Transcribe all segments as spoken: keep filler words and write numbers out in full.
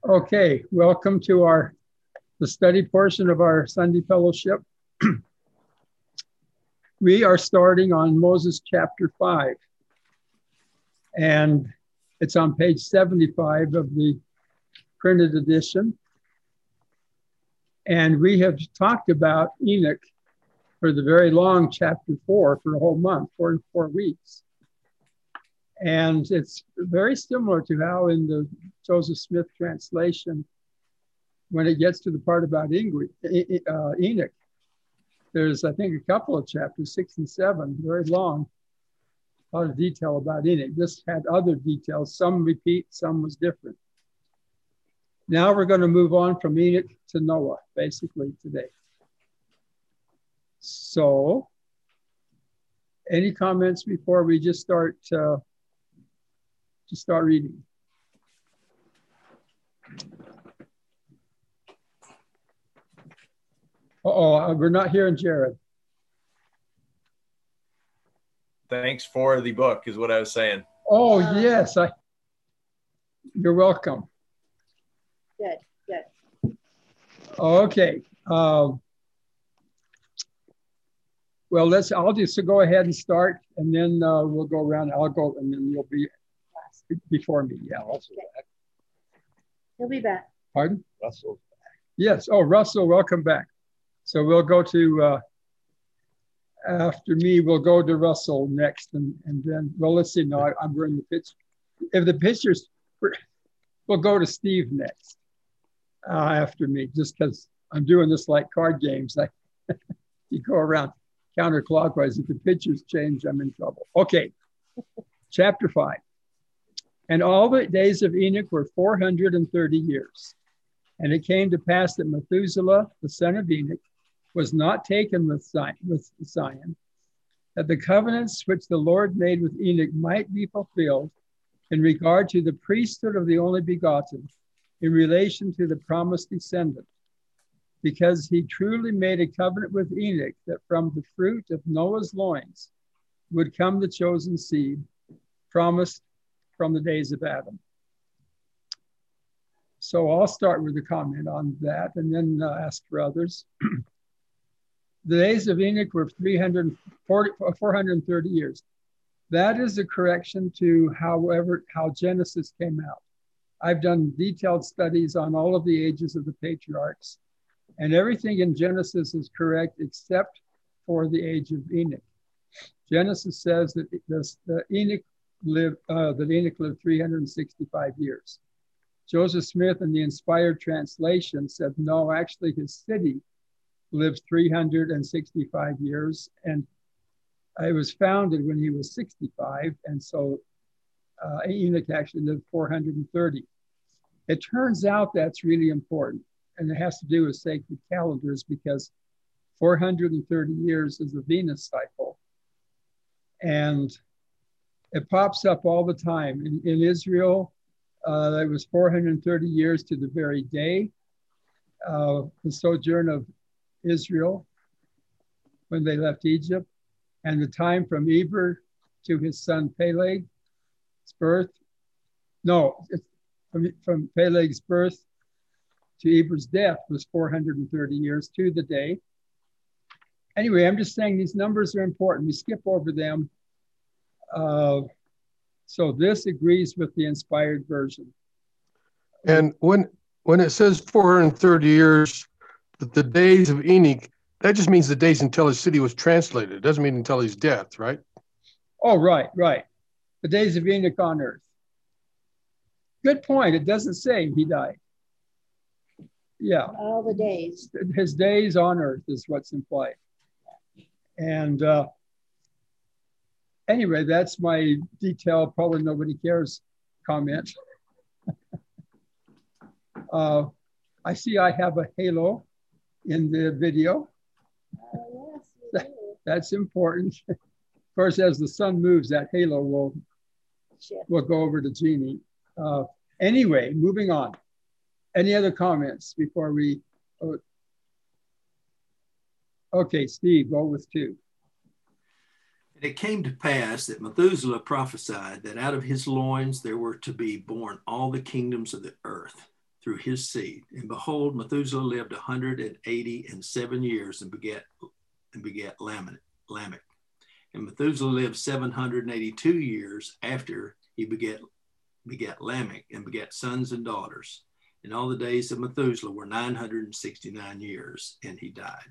Okay, welcome to our the study portion of our Sunday fellowship. We are starting on Moses chapter five, and it's on page seventy-five of the printed edition. And we have talked about Enoch for the very long chapter four for a whole month, four, four weeks. And it's very similar to how in the Joseph Smith translation, when it gets to the part about Ingrid, uh, Enoch, there's, I think, a couple of chapters, six and seven, very long, a lot of detail about Enoch. This had other details, some repeat, some was different. Now we're going to move on from Enoch to Noah, basically, today. So, any comments before we just start, uh, just start reading? Uh-oh, we're not hearing Jared. Thanks for the book is what I was saying. Oh, yes. I. You're welcome. Good, good. Okay. Um, well, let's, I'll just go ahead and start, and then uh, we'll go around. I'll go, and then you'll be before me. Yeah, also okay. Back. He'll be back. Pardon? Russell's back. Yes. Oh, Russell, welcome back. So we'll go to, uh, after me, we'll go to Russell next. And, and then, well, let's see. No, I, I'm in the pitch. If the pitchers, we'll go to Steve next uh, after me, just because I'm doing this like card games. I, you go around counterclockwise. If the pitchers change, I'm in trouble. Okay. Chapter five. And all the days of Enoch were four hundred thirty years. And it came to pass that Methuselah, the son of Enoch, was not taken with Zion, that the covenants which the Lord made with Enoch might be fulfilled in regard to the priesthood of the only begotten, in relation to the promised descendant, because he truly made a covenant with Enoch that from the fruit of Noah's loins would come the chosen seed, promised from the days of Adam. So I'll start with a comment on that and then uh, ask for others. The days of Enoch were three hundred forty, four hundred thirty years. That is a correction to however how Genesis came out. I've done detailed studies on all of the ages of the patriarchs, and everything in Genesis is correct except for the age of Enoch. Genesis says that the, the Enoch lived uh, that Enoch lived three hundred sixty-five years. Joseph Smith in the Inspired Translation said, no, actually his city lived three hundred sixty-five years, and it was founded when he was sixty-five, and so uh, Enoch actually lived four hundred thirty. It turns out that's really important, and it has to do with sacred calendars because four hundred thirty years is a Venus cycle, and it pops up all the time. In, in Israel, uh, it was four hundred thirty years to the very day, uh, the sojourn of Israel when they left Egypt, and the time from Eber to his son Peleg's birth. No, from, from Peleg's birth to Eber's death was four hundred thirty years to the day. Anyway, I'm just saying these numbers are important. We skip over them. Uh, so this agrees with the Inspired Version. And when when it says four hundred thirty years, that the days of Enoch, that just means the days until his city was translated. It doesn't mean until his death, right? Oh, right, right. The days of Enoch on earth. Good point. It doesn't say he died. Yeah. All the days. His days on earth is what's implied. And uh, anyway, that's my detailed, probably nobody cares comment. uh, I see I have a halo in the video. Oh, yes, that, that's important. Of course, as the sun moves, that halo will, will go over to Jeannie. Uh, anyway, moving on. Any other comments before we? Oh, okay, Steve, go with two. And it came to pass that Methuselah prophesied that out of his loins there were to be born all the kingdoms of the earth. through his seed. And behold, Methuselah lived one hundred eighty and seven years and begat and begat Lamech. Lamech. And Methuselah lived seven hundred eighty-two years after he begat begat Lamech and begat sons and daughters. And all the days of Methuselah were nine hundred sixty-nine years, and he died.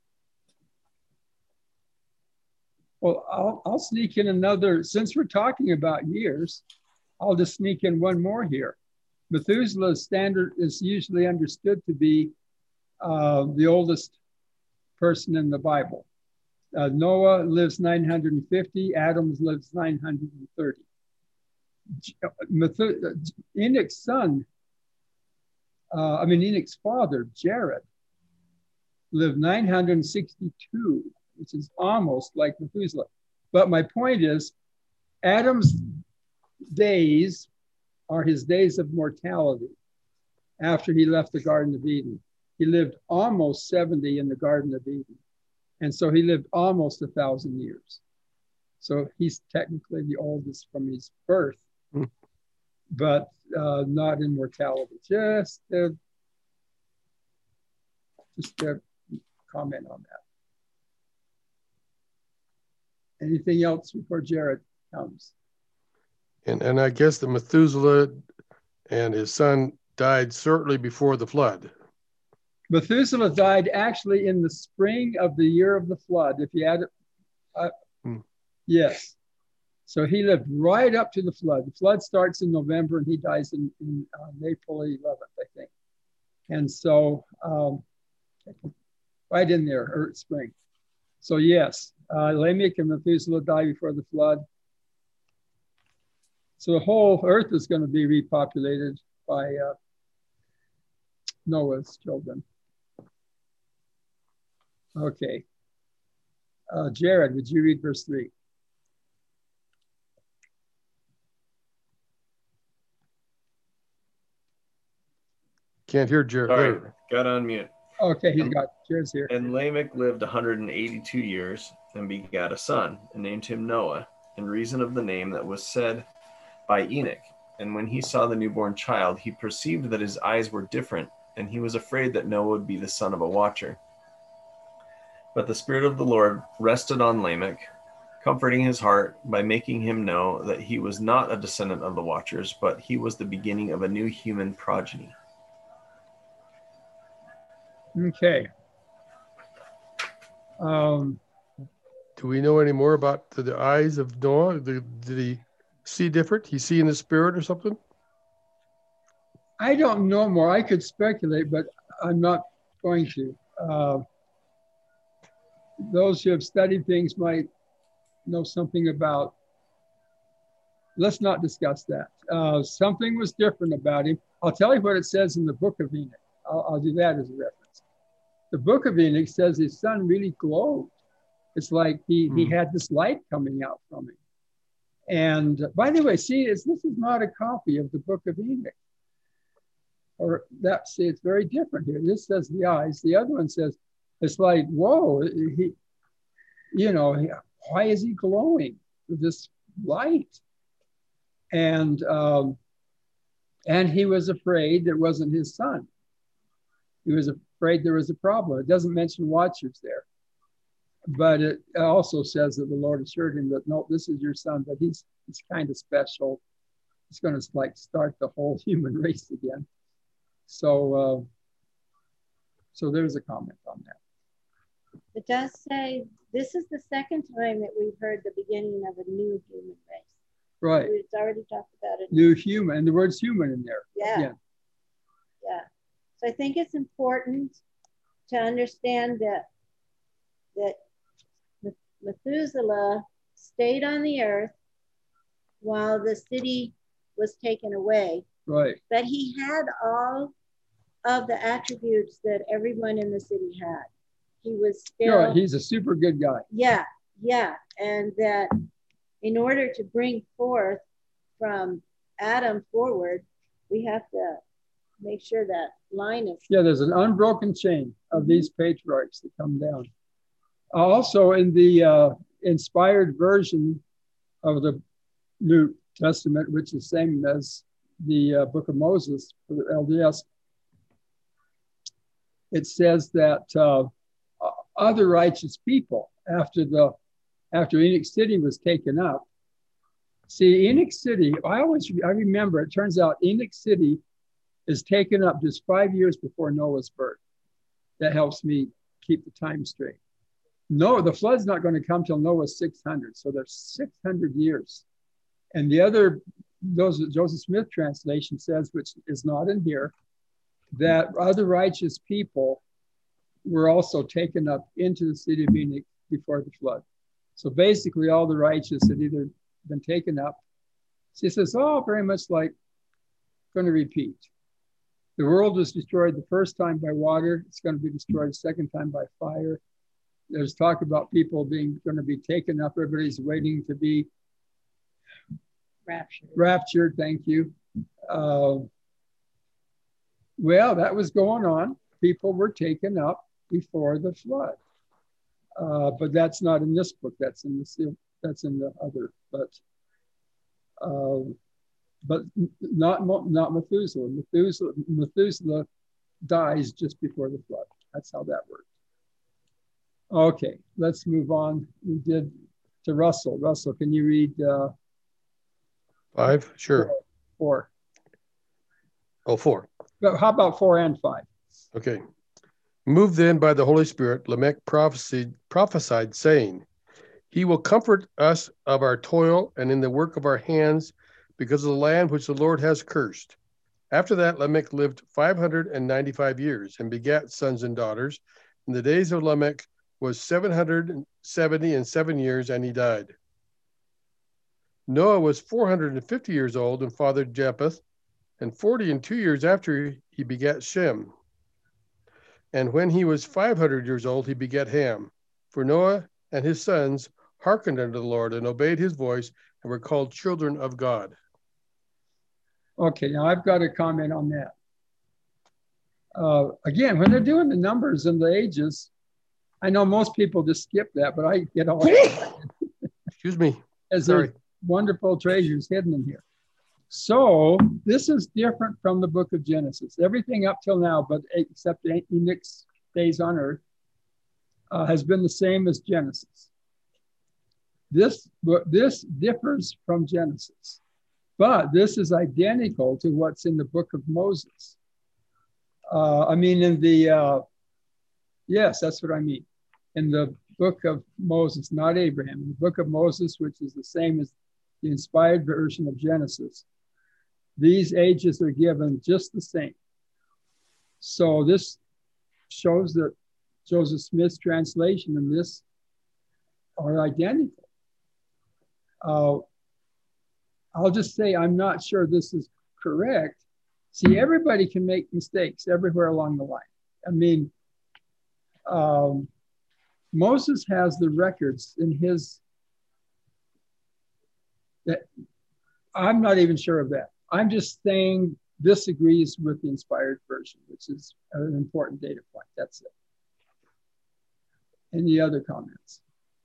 Well, I'll, I'll sneak in another, since we're talking about years, I'll just sneak in one more here. Methuselah's standard is usually understood to be uh, the oldest person in the Bible. Uh, Noah lives nine hundred fifty, Adam lives nine hundred thirty. Methu- Enoch's son, uh, I mean Enoch's father, Jared, lived nine hundred sixty-two, which is almost like Methuselah. But my point is, Adam's days are his days of mortality after he left the Garden of Eden. He lived almost seventy in the Garden of Eden. And so he lived almost a thousand years. So he's technically the oldest from his birth, mm. but uh, not in mortality. Just, uh, just a comment on that. Anything else before Jared comes? And and I guess that Methuselah and his son died shortly before the flood. Methuselah died actually in the spring of the year of the flood. If you add it, uh, hmm. yes. So he lived right up to the flood. The flood starts in November and he dies in, in uh, April eleventh, I think. And so um, right in there, or spring. So yes, uh, Lamech and Methuselah died before the flood. So the whole earth is going to be repopulated by uh, Noah's children. Okay. Uh, Jared, would you read verse three? Can't hear Jared. Sorry, got on mute. Okay, he's got, Jared's here. And Lamech lived one hundred eighty-two years and begat a son and named him Noah, in reason of the name that was said by Enoch. And when he saw the newborn child, he perceived that his eyes were different, and he was afraid that Noah would be the son of a watcher. But the Spirit of the Lord rested on Lamech, comforting his heart by making him know that he was not a descendant of the watchers, but he was the beginning of a new human progeny. Okay. Um, Do we know any more about the, the eyes of Noah? The, did he see different? He see in the spirit or something? I don't know more. I could speculate, but I'm not going to. Uh, those who have studied things might know something about. Let's not discuss that. Uh, something was different about him. I'll tell you what it says in the book of Enoch. I'll, I'll do that as a reference. The book of Enoch says his son really glowed. It's like he, hmm. he had this light coming out from him. And uh, by the way, see, it's, this is not a copy of the book of Enoch. Or that, see, it's very different here. This says the eyes. The other one says, it's like, whoa, he, you know, why is he glowing with this light? And um, and he was afraid it wasn't his son. He was afraid there was a problem. It doesn't mention watchers there. But it also says that the Lord assured him that, no, this is your son, but he's, he's kind of special. He's going to like start the whole human race again. So, uh, so there's a comment on that. It does say this is the second time that we've heard the beginning of a new human race. Right. We've already talked about it. New human, and the word's human in there. Yeah. Again. Yeah. So I think it's important to understand that that Methuselah stayed on the earth while the city was taken away. Right. But he had all of the attributes that everyone in the city had. He was still... Yeah, he's a super good guy. Yeah, yeah. And that in order to bring forth from Adam forward, we have to make sure that line is... Yeah, there's an unbroken chain of these patriarchs that come down. Also, in the uh, inspired version of the New Testament, which is the same as the uh, book of Moses for the L D S, it says that uh, other righteous people after the after Enoch City was taken up. See, Enoch City, I always I remember, it turns out Enoch City is taken up just five years before Noah's birth. That helps me keep the time straight. No, the flood's not going to come till Noah's six hundred. So there's six hundred years. And the other, those Joseph Smith translation says, which is not in here, that other righteous people were also taken up into the city of Enoch before the flood. So basically all the righteous had either been taken up. So he says, oh, very much like, going to repeat. The world was destroyed the first time by water. It's going to be destroyed the second time by fire. There's talk about people being going to be taken up. Everybody's waiting to be Raptured. Raptured, thank you. Uh, well, that was going on. People were taken up before the flood. Uh, but that's not in this book. That's in the that's in the other. But uh, but not not Methuselah. Methuselah. Methuselah dies just before the flood. That's how that works. Okay, let's move on. We did to Russell. Russell, can you read uh, five? Sure. Four. four. Oh, four. But how about four and five? Okay. Moved then by the Holy Spirit, Lamech prophesied, prophesied, saying, He will comfort us of our toil and in the work of our hands, because of the land which the Lord has cursed. After that, Lamech lived five hundred ninety-five years and begat sons and daughters. And the days of Lamech was seven hundred seventy and seven years, and he died. Noah was four hundred fifty years old and fathered Japheth, and forty and two years after he begat Shem. And when he was five hundred years old, he begat Ham. For Noah and his sons hearkened unto the Lord and obeyed his voice and were called children of God. Okay, now I've got a comment on that. Uh, again, when they're doing the numbers and the ages, I know most people just skip that, but I get all Excuse me. as Sorry. there's wonderful treasures hidden in here. So this is different from the book of Genesis. Everything up till now, but except Enoch's days on earth, uh, has been the same as Genesis. This, this differs from Genesis, but this is identical to what's in the book of Moses. Uh, I mean, in the, uh, yes, that's what I mean. In the book of Moses, not Abraham, in the book of Moses, which is the same as the inspired version of Genesis, these ages are given just the same. So this shows that Joseph Smith's translation and this are identical. Uh, I'll just say I'm not sure this is correct. See, everybody can make mistakes everywhere along the line. I mean, um, Moses has the records in his, that I'm not even sure of that. I'm just saying this agrees with the inspired version, which is an important data point. That's it. Any other comments?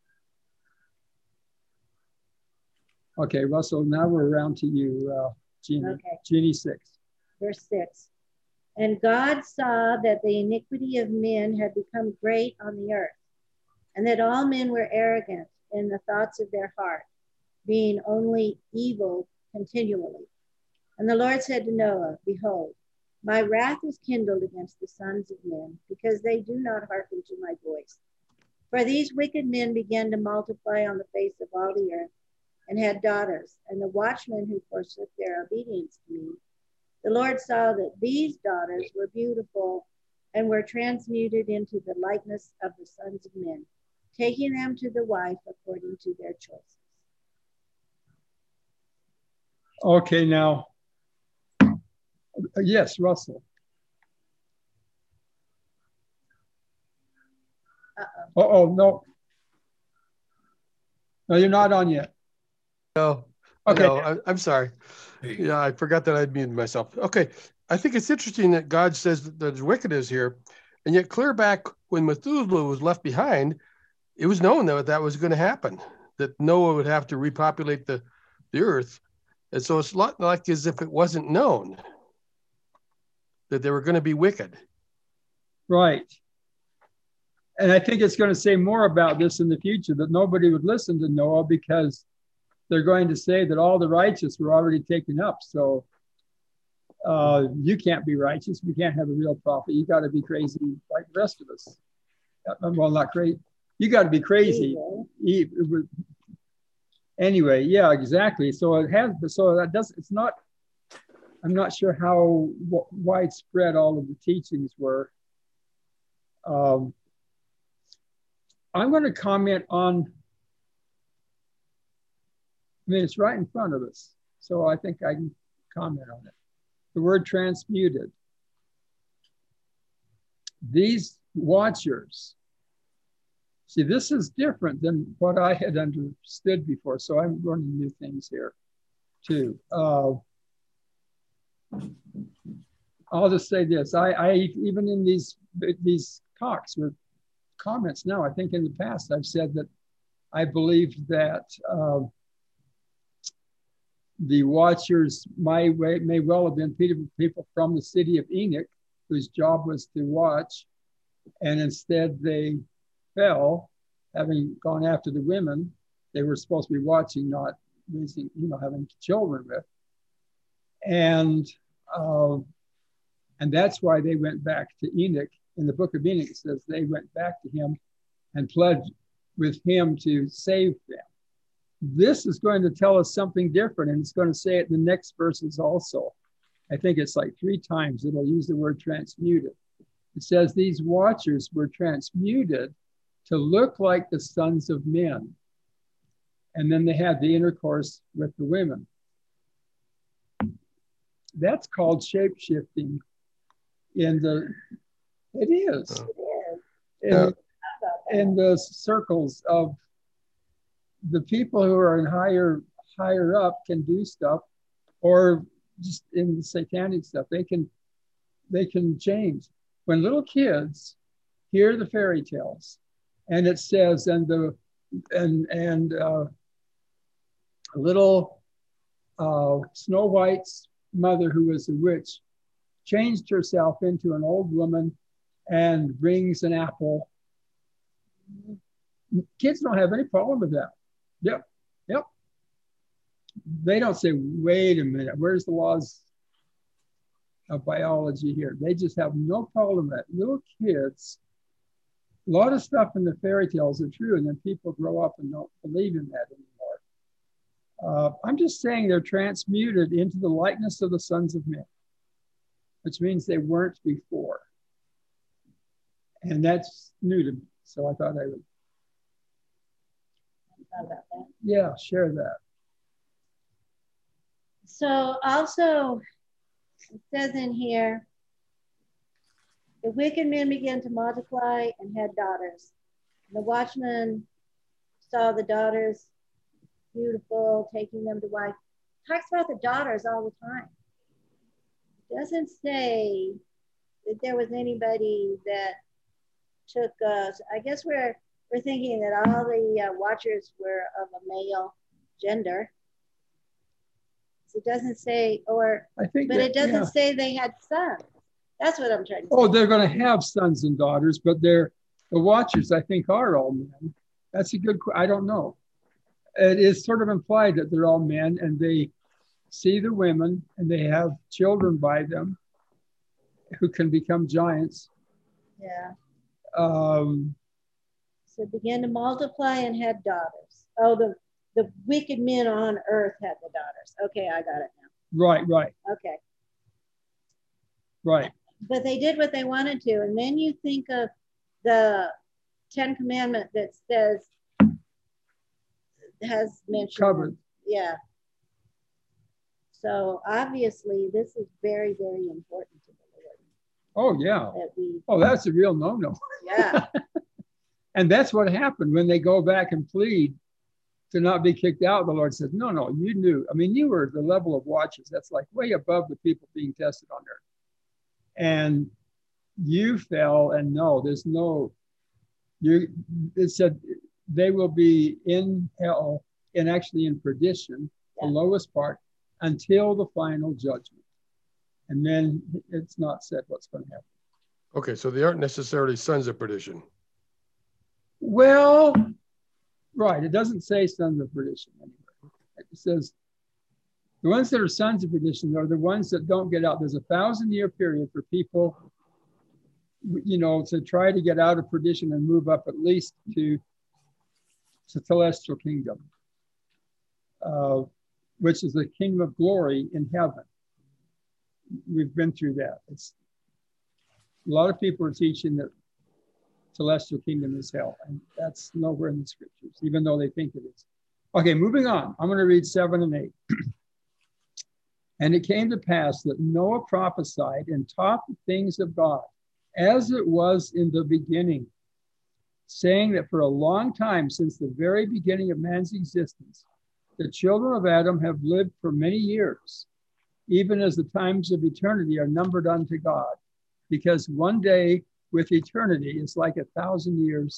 Okay, Russell, now we're around to you, uh, Jeannie. Okay. Jeannie six. Verse six. And God saw that the iniquity of men had become great on the earth, and that all men were arrogant in the thoughts of their heart, being only evil continually. And the Lord said to Noah, Behold, my wrath is kindled against the sons of men, because they do not hearken to my voice. For these wicked men began to multiply on the face of all the earth, and had daughters, and the watchmen who forsook their obedience to me. The Lord saw that these daughters were beautiful, and were transmuted into the likeness of the sons of men, taking them to the wife according to their choices. Okay, now, yes, Russell. Uh-oh. Uh-oh, no. No, you're not on yet. No, Okay. no, I, I'm sorry. Yeah, I forgot that I'd muted myself. Okay, I think it's interesting that God says that there's wickedness here, and yet clear back when Methuselah was left behind, it was known that that was going to happen, that Noah would have to repopulate the, the earth. And so it's not like as if it wasn't known that they were going to be wicked. Right. And I think it's going to say more about this in the future, that nobody would listen to Noah because they're going to say that all the righteous were already taken up. So uh, you can't be righteous. We can't have a real prophet. You got to be crazy like the rest of us. Well, not crazy. You got to be crazy. Anyway, yeah, exactly. So it has, so that does, it's not, I'm not sure how w- widespread all of the teachings were. Um, I'm going to comment on, I mean, it's right in front of us. So I think I can comment on it. The word transmuted. These watchers, see, this is different than what I had understood before. So I'm learning new things here too. Uh, I'll just say this. I, I even in these, these talks with comments now, I think in the past I've said that I believe that uh, the watchers may, may well have been people, people from the city of Enoch whose job was to watch, and instead they fell, having gone after the women they were supposed to be watching, not raising, you know, having children with. And uh, and that's why they went back to Enoch. In the book of Enoch, it says they went back to him and pled with him to save them. This is going to tell us something different, and it's going to say it in the next verses also. I think it's like three times it'll use the word transmuted. It says these watchers were transmuted to look like the sons of men. And then they had the intercourse with the women. That's called shape-shifting in the, it is. It is. In, Yeah. in the circles of the people who are in higher, higher up can do stuff, or just in the satanic stuff, they can, they can change. When little kids hear the fairy tales, and it says, and the, and, and uh, little uh, Snow White's mother, who was a witch, changed herself into an old woman and brings an apple. Kids don't have any problem with that. Yep, yep. They don't say, wait a minute, where's the laws of biology here? They just have no problem with that. Little kids, a lot of stuff in the fairy tales are true, and then people grow up and don't believe in that anymore. Uh, I'm just saying they're transmuted into the likeness of the sons of men, which means they weren't before. And that's new to me. So I thought I would, Thought about that. yeah, share that. So also, it says in here, the wicked men began to multiply and had daughters. The watchman saw the daughters beautiful, taking them to wife. Talks about the daughters all the time. It doesn't say that there was anybody that took us. I guess we're we're thinking that all the uh, watchers were of a male gender. So it doesn't say, or I think, but that, it doesn't yeah. say they had sons. That's what I'm trying to say. Oh, they're going to have sons and daughters, but they're the watchers, I think, are all men. That's a good. I don't know. It is sort of implied that they're all men, and they see the women, and they have children by them, who can become giants. Yeah. Um, So began to multiply and had daughters. Oh, the the wicked men on earth had the daughters. Okay, I got it now. right, right, Okay. right. But they did what they wanted to. And then you think of the Ten Commandment that says, has mentioned. Covered. Yeah. So obviously this is very, very important to the Lord. Oh, yeah. That we, Oh, that's a real no-no. yeah. And that's what happened when they go back and plead to not be kicked out. The Lord said, no, no, you knew. I mean, you were the level of watchers. That's like way above the people being tested on earth. And you fell, and no, there's no, you, it said they will be in hell and actually in perdition, Yeah. the lowest part, until the final judgment. And then it's not said what's going to happen. Okay, so they aren't necessarily sons of perdition. Well, right. It doesn't say sons of perdition anywhere. It says the ones that are sons of perdition are the ones that don't get out. There's a thousand year period for people, you know, to try to get out of perdition and move up at least to the celestial kingdom, uh, which is the kingdom of glory in heaven. We've been through that. It's a lot of people are teaching that celestial kingdom is hell, and that's nowhere in the scriptures, even though they think it is. Okay, moving on. I'm going to read seven and eight. And it came to pass that Noah prophesied and taught the things of God, as it was in the beginning, saying that for a long time, since the very beginning of man's existence, the children of Adam have lived for many years, even as the times of eternity are numbered unto God, because one day with eternity is like a thousand years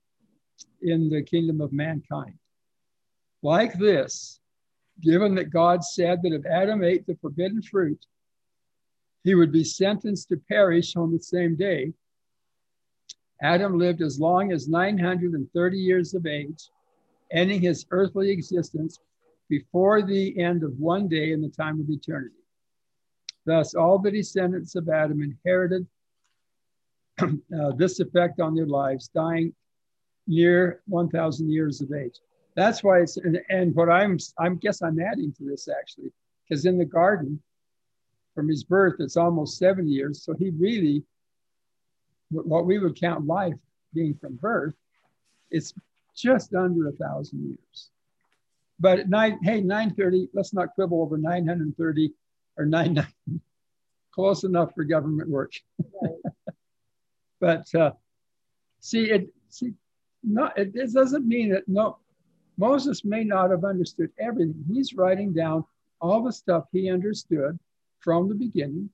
in the kingdom of mankind. Like this, given that God said that if Adam ate the forbidden fruit, he would be sentenced to perish on the same day, Adam lived as long as nine hundred thirty years of age, ending his earthly existence before the end of one day in the time of eternity. Thus, all the descendants of Adam inherited uh, this effect on their lives, dying near one thousand years of age. That's why it's, and, and what I'm, I guess I'm adding to this actually, because in the garden, from his birth, it's almost seventy years. So he really, what we would count life being from birth, it's just under a thousand years. But at nine, hey, nine thirty, let's not quibble over nine hundred thirty or nine ninety. Close enough for government work. Right. But uh, see, it see, not it, it doesn't mean that no, Moses may not have understood everything. He's writing down all the stuff he understood from the beginning,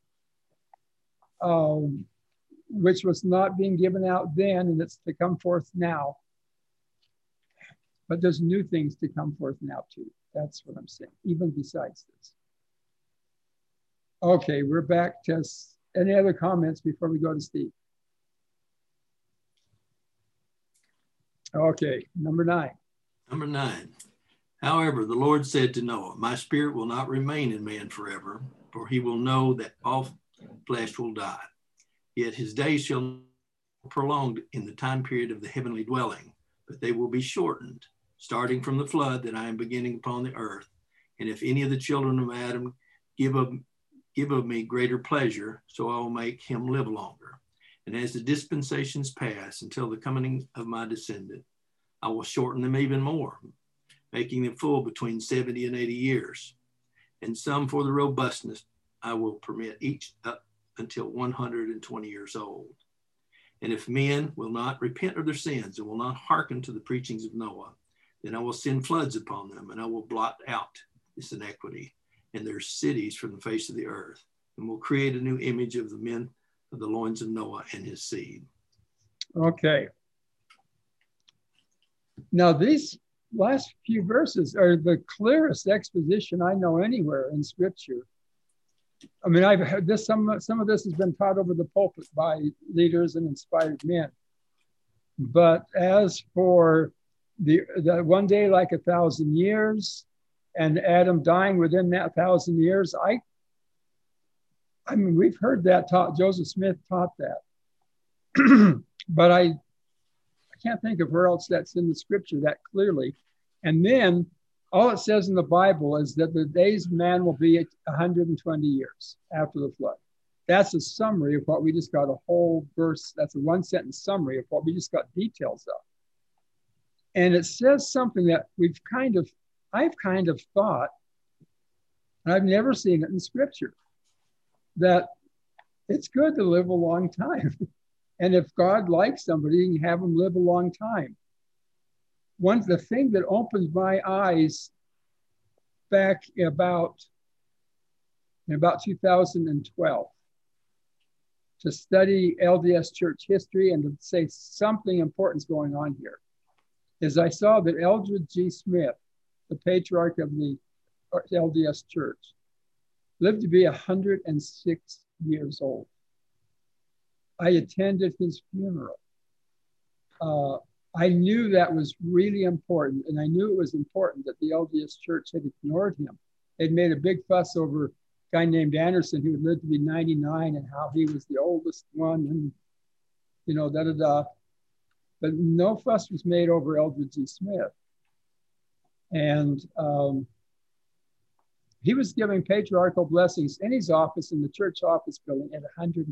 um, which was not being given out then, and it's to come forth now. But there's new things to come forth now too. That's what I'm saying, even besides this. Okay, we're back to any other comments before we go to Steve? Okay, number nine. Number nine. However, the Lord said to Noah, my spirit will not remain in man forever, for he will know that all flesh will die. Yet his days shall not be prolonged in the time period of the heavenly dwelling, but they will be shortened, starting from the flood that I am beginning upon the earth. And if any of the children of Adam give of, give of me greater pleasure, so I will make him live longer. And as the dispensations pass until the coming of my descendant, I will shorten them even more, making them full between seventy and eighty years. And some for the robustness, I will permit each up until one hundred twenty years old. And if men will not repent of their sins and will not hearken to the preachings of Noah, then I will send floods upon them, and I will blot out this iniquity and their cities from the face of the earth, and will create a new image of the men of the loins of Noah and his seed. Okay. Now, these last few verses are the clearest exposition I know anywhere in Scripture. I mean, I've heard this, some, some of this has been taught over the pulpit by leaders and inspired men. But as for the, the one day like a thousand years, and Adam dying within that thousand years, I, I mean, we've heard that taught, Joseph Smith taught that. But I, I can't think of where else that's in the Scripture that clearly. And then all it says in the Bible is that the days of man will be one hundred twenty years after the flood. That's a summary of what we just got, a whole verse. That's a one sentence summary of what we just got details of. And it says something that we've kind of, I've kind of thought, and I've never seen it in Scripture, that it's good to live a long time. And if God likes somebody, he can have them live a long time. One, the thing that opened my eyes back about, in about two thousand twelve, to study L D S church history and to say something important's going on here, is I saw that Eldred G. Smith, the patriarch of the L D S church, lived to be one hundred six years old. I attended his funeral. Uh, I knew that was really important, and I knew it was important that the L D S Church had ignored him. They'd made a big fuss over a guy named Anderson who had lived to be ninety-nine and how he was the oldest one, and you know, da da da. But no fuss was made over Eldred G. Smith. And um, he was giving patriarchal blessings in his office in the church office building at one hundred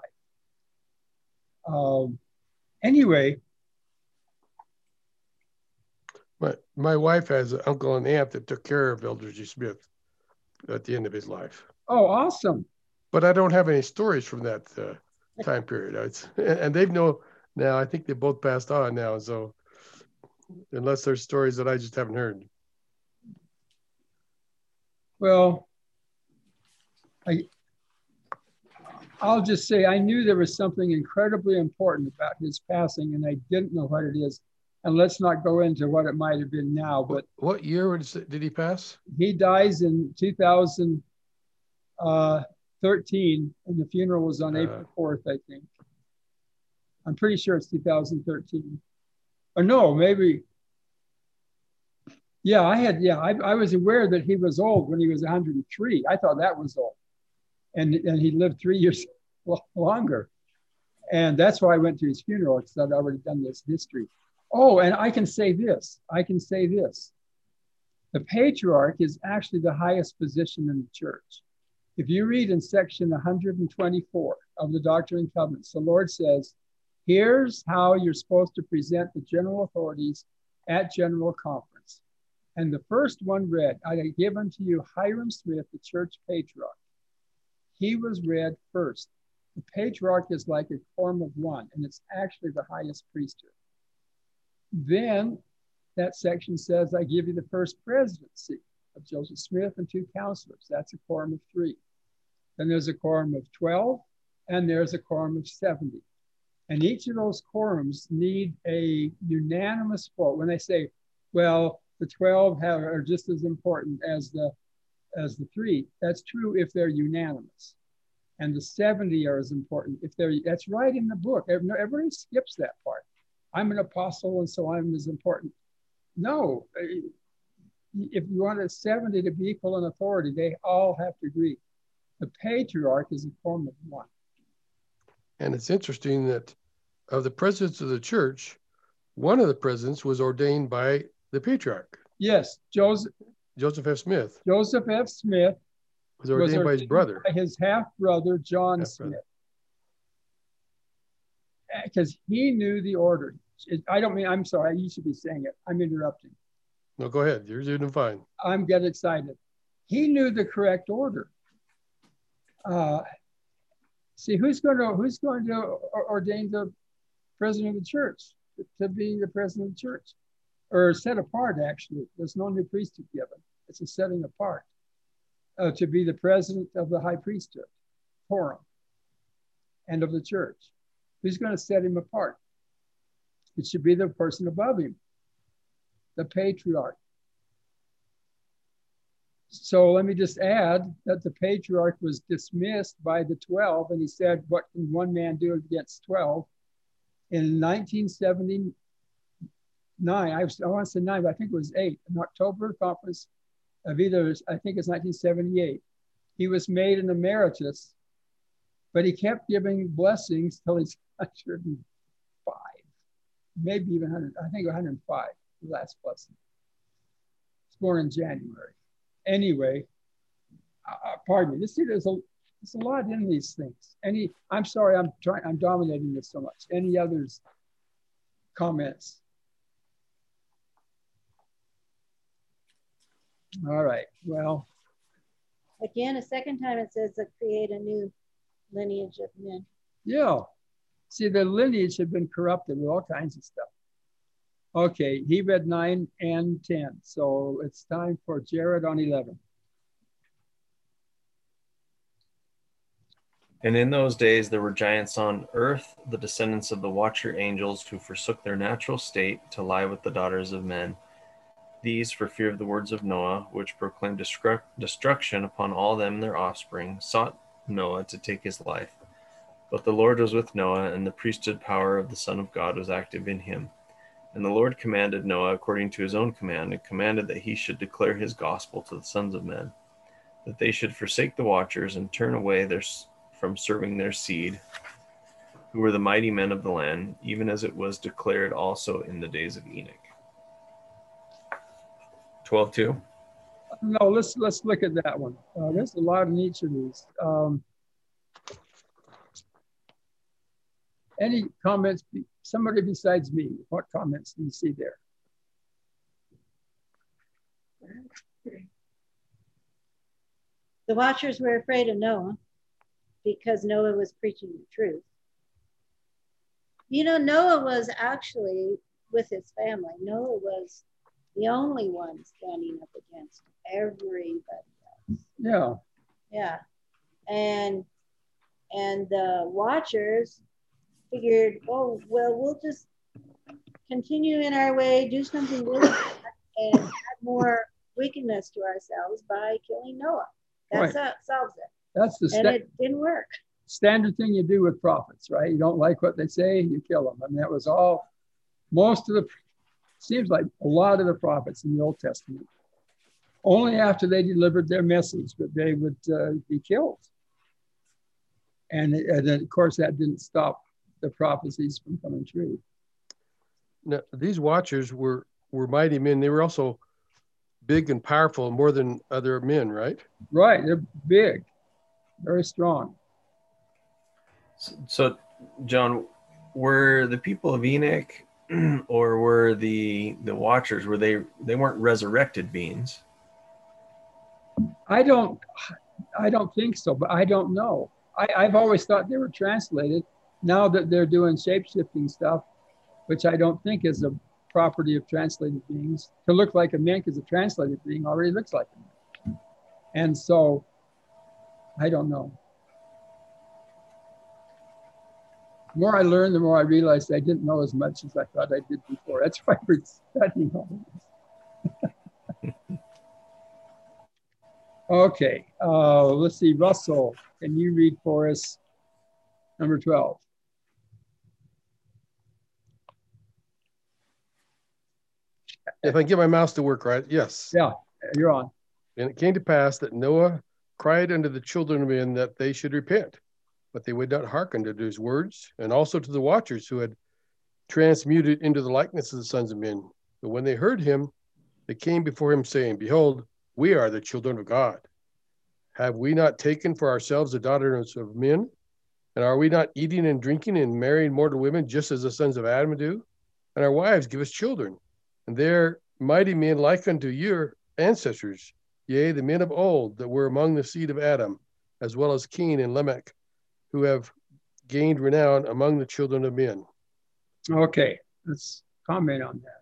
five. Um, anyway. My, my wife has an uncle and aunt that took care of Eldred G. Smith at the end of his life. Oh, awesome. But I don't have any stories from that uh, time period. It's, and they've know now, I think they both passed on now. So unless there's stories that I just haven't heard. Well, I, I'll just say I knew there was something incredibly important about his passing, and I didn't know what it is. And let's not go into what it might have been now. But what, what year did he pass? He dies in two thousand thirteen, and the funeral was on uh, April fourth, I think. I'm pretty sure it's two thousand thirteen. Or no, maybe. Yeah, I had, yeah, I, I was aware that he was old when he was one hundred three. I thought that was old. And, and he lived three years longer. And that's why I went to his funeral, because I'd already done this history. Oh, and I can say this, I can say this. The patriarch is actually the highest position in the church. If you read in section one hundred twenty-four of the Doctrine and Covenants, the Lord says, here's how you're supposed to present the general authorities at General Conference. And the first one read, I have given to you Hyrum Smith, the church patriarch. He was read first. The patriarch is like a quorum of one, and it's actually the highest priesthood. Then that section says, I give you the first presidency of Joseph Smith and two counselors. That's a quorum of three. Then there's a quorum of twelve, and there's a quorum of seventy. And each of those quorums need a unanimous vote. When they say, well, the twelve have, are just as important as the, as the three, that's true if they're unanimous. And the seventy are as important if they're, that's right in the book. Everybody skips that part. I'm an apostle, and so I'm as important. No, if you want a seventy to be equal in authority, they all have to agree. The patriarch is a form of one. And it's interesting that of the presidents of the church, one of the presidents was ordained by the patriarch. Yes, Joseph. Joseph F. Smith. Joseph F. Smith was ordained, was ordained by his brother. By his half-brother, John half-brother. Smith. Because he knew the order. I don't mean, I'm sorry, you should be saying it. I'm interrupting. No, go ahead. You're doing fine. I'm getting excited. He knew the correct order. Uh, see, who's going to who's going to ordain the president of the church to be the president of the church, or set apart? Actually, there's no new priesthood given. It's a setting apart uh, to be the president of the high priesthood, quorum, and of the church. Who's going to set him apart? It should be the person above him, the patriarch. So let me just add that the patriarch was dismissed by the twelve, and he said, what can one man do against twelve? In nineteen seventy-nine, I, was, I want to say nine, but I think it was eight, in October conference of either, I think it's nineteen seventy-eight, he was made an emeritus, but he kept giving blessings till he's one hundred five, maybe even one hundred, I think one hundred five, the last blessing. He's born in January. Anyway, uh, pardon me. This there's a there's a lot in these things. Any, I'm sorry, I'm trying, I'm dominating this so much. Any others comments? All right. Well, again, a second time it says to create a new lineage of men. Yeah. See, the lineage had been corrupted with all kinds of stuff. Okay, he read nine and ten. So it's time for Jared on eleven. And in those days there were giants on earth, the descendants of the watcher angels, who forsook their natural state to lie with the daughters of men. These, for fear of the words of Noah, which proclaimed destru- destruction upon all them and their offspring, sought Noah to take his life. But the Lord was with Noah, and the priesthood power of the Son of God was active in him. And the Lord commanded Noah according to his own command, and commanded that he should declare his gospel to the sons of men, that they should forsake the watchers and turn away their, from serving their seed, who were the mighty men of the land, even as it was declared also in the days of Enoch. twelve two. No, let's let's look at that one. Uh, there's a lot in each of these. Um, any comments? Somebody besides me, what comments do you see there? The watchers were afraid of Noah because Noah was preaching the truth. You know, Noah was actually with his family. Noah was the only one standing up against everybody else. Yeah. Yeah. And and the watchers figured, oh, well, we'll just continue in our way, do something really bad, and add more wickedness to ourselves by killing Noah. That's Right. how it solves it. That's the And sta- it didn't work. standard thing you do with prophets, right? You don't like what they say, you kill them. I mean, that was all, most of the, seems like a lot of the prophets in the Old Testament, only after they delivered their message that they would uh, be killed. And, and then, of course, that didn't stop the prophecies from coming true. Now, these watchers were, were mighty men. They were also big and powerful, more than other men, right? Right, they're big, very strong. So, John, were the people of Enoch or were the the watchers, were they they weren't resurrected beings? I don't I don't think so, but I don't know. I, I've always thought they were translated. Now that they're doing shape-shifting stuff, which I don't think is a property of translated beings. To look like a mink as a translated being already looks like a mink. And so I don't know. The more I learned, the more I realized I didn't know as much as I thought I did before. That's why we're studying all this. Okay, uh, let's see. Russell, can you read for us number twelve? If I can get my mouse to work right, yes. Yeah, you're on. And it came to pass that Noah cried unto the children of men that they should repent, but they would not hearken to his words, and also to the watchers who had transmuted into the likeness of the sons of men. But when they heard him, they came before him, saying, Behold, we are the children of God. Have we not taken for ourselves the daughters of men? And are we not eating and drinking and marrying mortal women, just as the sons of Adam do? And our wives give us children. And they're mighty men like unto your ancestors, yea, the men of old that were among the seed of Adam, as well as Cain and Lamech, who have gained renown among the children of men. Okay, let's comment on that.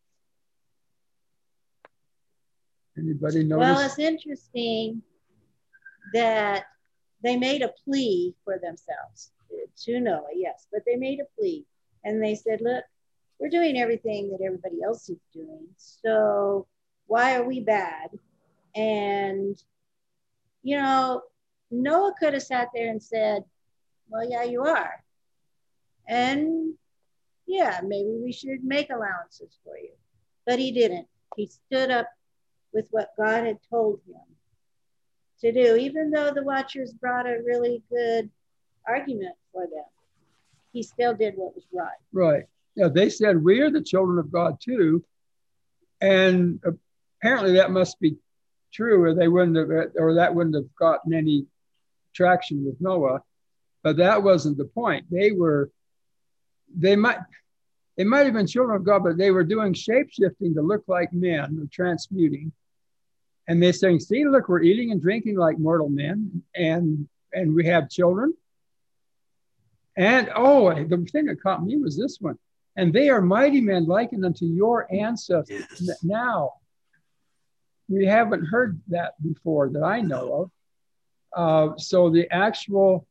Anybody notice? Well, it's interesting that they made a plea for themselves to Noah, yes, but they made a plea. And they said, look, we're doing everything that everybody else is doing. So why are we bad? And, you know, Noah could have sat there and said, well, yeah, you are. And yeah, maybe we should make allowances for you. But he didn't. He stood up with what God had told him to do, even though the watchers brought a really good argument for them. He still did what was right. Right. Yeah, they said, we are the children of God too. And apparently that must be true, or they wouldn't have, or that wouldn't have gotten any traction with Noah. But that wasn't the point. They were, they might, they might have been children of God, but they were doing shape-shifting to look like men, or transmuting. And they're saying, see, look, we're eating and drinking like mortal men, and and we have children. And oh, the thing that caught me was this one. And they are mighty men likened unto your ancestors. Yes. Now, we haven't heard that before that I know of. Uh, so the actual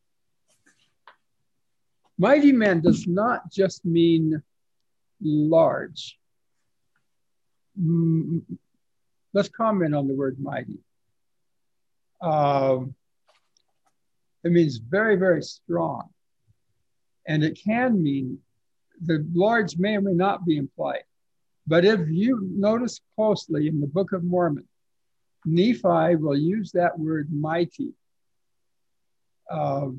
mighty men does not just mean large. mm, let's comment on the word mighty. Um, it means very, very strong. And it can mean the large may or may not be implied. But if you notice closely in the Book of Mormon, Nephi will use that word mighty um,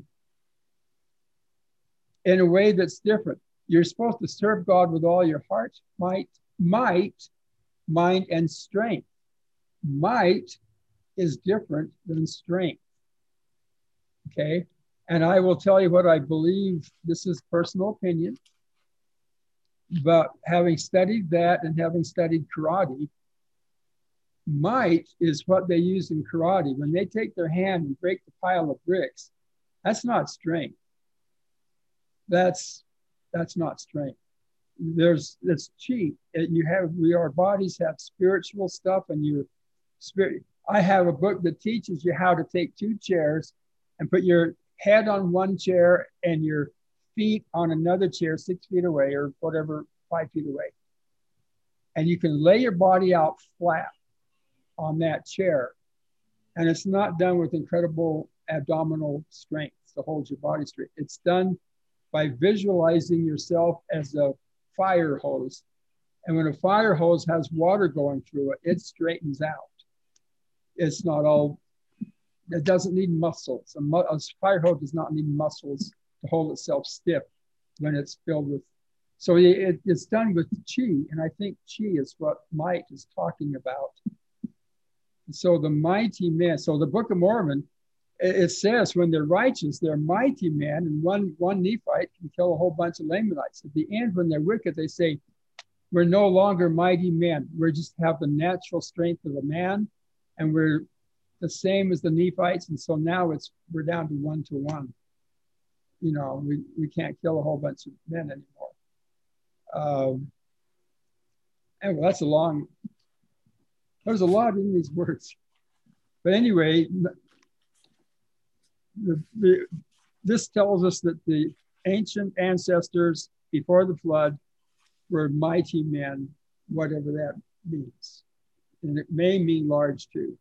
in a way that's different. You're supposed to serve God with all your heart, might, might, mind, and strength. Might is different than strength. Okay? And I will tell you what I believe. This is personal opinion. But having studied that and having studied karate, might is what they use in karate. When they take their hand and break the pile of bricks, that's not strength. That's that's not strength. There's it's chi. You have we our bodies have spiritual stuff, and your spirit. I have a book that teaches you how to take two chairs and put your head on one chair and your feet on another chair six feet away or whatever, five feet away. And you can lay your body out flat on that chair. And it's not done with incredible abdominal strength to hold your body straight. It's done by visualizing yourself as a fire hose. And when a fire hose has water going through it, it straightens out. It's not all, it doesn't need muscles. A, mu a fire hose does not need muscles to hold itself stiff when it's filled with. So it, it's done with chi. And I think chi is what might is talking about. So the mighty men, so the Book of Mormon, it, it says when they're righteous, they're mighty men, and one, one Nephite can kill a whole bunch of Lamanites. At the end, when they're wicked, they say, we're no longer mighty men. We just have the natural strength of a man, and we're the same as the Nephites. And so now it's we're down to one to one. You know, we, we can't kill a whole bunch of men anymore. Um, and well, that's a long, there's a lot in these words. But anyway, the, the, this tells us that the ancient ancestors before the flood were mighty men, whatever that means. And it may mean large too.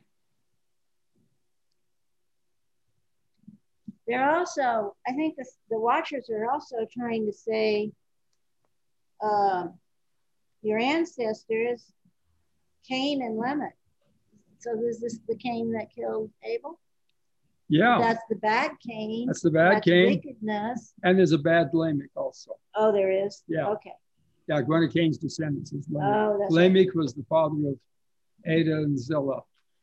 They're also, I think the, the Watchers are also trying to say, uh, your ancestors, Cain and Lamech. So is this the Cain that killed Abel? Yeah. That's the bad Cain. That's the bad That's Cain. Wickedness. And there's a bad Lamech also. Oh, there is? Yeah. Okay. Yeah, one of Cain's descendants is Lamech. Oh, that's Lamech right. was the father of Ada and Zillah.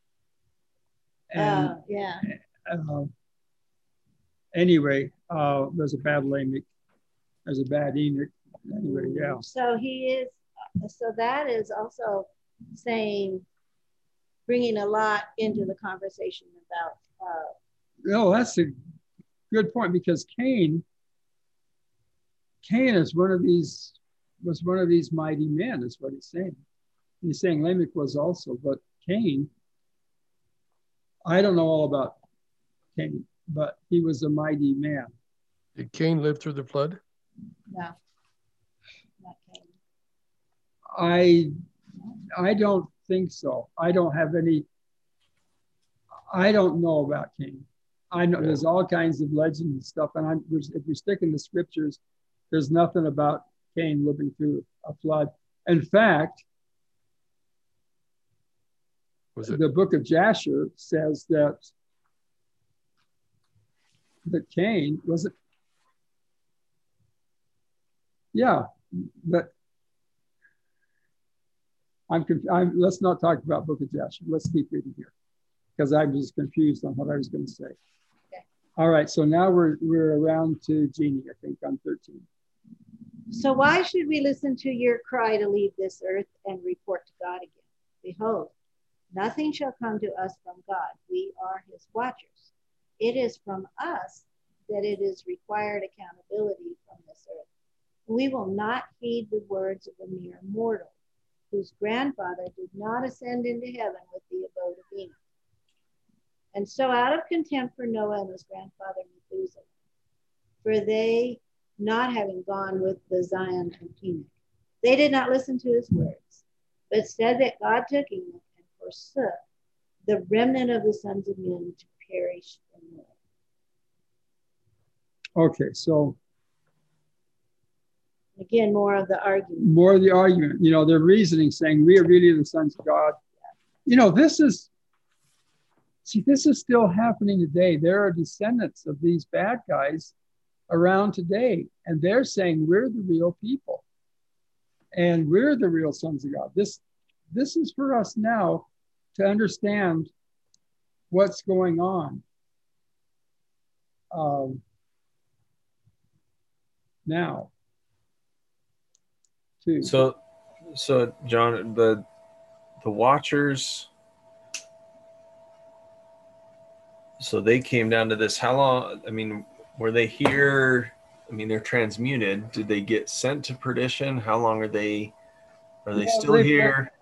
And Oh, yeah. uh, anyway, uh, there's a bad Lamech. There's a bad Enoch. Anyway, yeah. So he is, so that is also saying, bringing a lot into the conversation about. Uh, no, that's a good point, because Cain, Cain is one of these, was one of these mighty men, is what he's saying. He's saying Lamech was also, but Cain, I don't know all about Cain, but he was a mighty man. Did Cain live through the flood? no, not Cain. I, I don't think so. I don't have any, I don't know about Cain. I know there's all kinds of legends and stuff, and I'm, if we stick in the scriptures, there's nothing about Cain living through a flood. In fact, Was it? the book of Jasher says that that Cain was it? Yeah, but I'm, I'm. Let's not talk about book of Jasher. Let's keep reading here, because I'm just confused on what I was going to say. Okay. All right, so now we're we're around to Jeannie, I think, on thirteen. So why should we listen to your cry to leave this earth and report to God again? Behold, nothing shall come to us from God. We are his watchers. It is from us that it is required accountability from this earth. We will not heed the words of a mere mortal, whose grandfather did not ascend into heaven with the abode of Enoch. And so out of contempt for Noah and his grandfather Methuselah, for they not having gone with the Zion of Enoch, they did not listen to his words. but said that God took Enoch and forsook the remnant of the sons of men to perish in the earth. Okay, so again, more of the argument. More of the argument. You know, their reasoning saying we are really the sons of God. You know, this is, see, this is still happening today. There are descendants of these bad guys around today, and they're saying we're the real people and we're the real sons of God. This, this is for us now to understand what's going on. Um, now, too. So, so John, the the Watchers, so they came down to this. How long? I mean, were they here? I mean, they're transmuted. Did they get sent to perdition? How long are they? Are they Well, still they- here?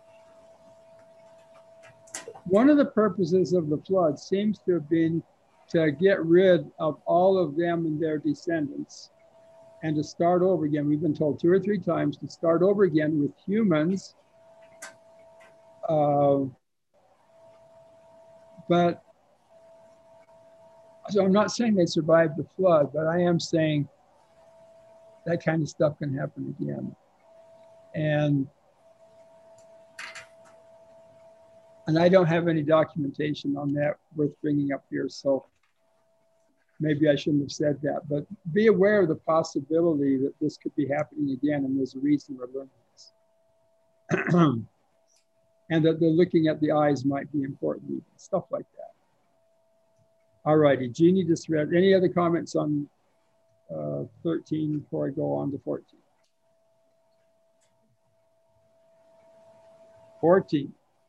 One of the purposes of the flood seems to have been to get rid of all of them and their descendants and to start over again. We've been told two or three times to start over again with humans. Uh, but so I'm not saying they survived the flood, but I am saying that kind of stuff can happen again. And And I don't have any documentation on that worth bringing up here, so maybe I shouldn't have said that. But be aware of the possibility that this could be happening again, and there's a reason we're learning this. And that the looking at the eyes might be important, stuff like that. All righty, Jeannie just read. Any other comments on uh, thirteen before I go on to fourteen? fourteen.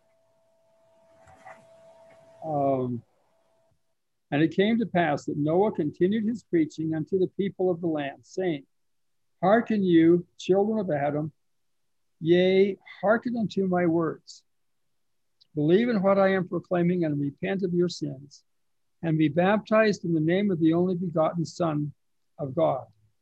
Um, and it came to pass that Noah continued his preaching unto the people of the land, saying, Hearken you, children of Adam, yea, hearken unto my words. Believe in what I am proclaiming and repent of your sins, and be baptized in the name of the only begotten Son of God.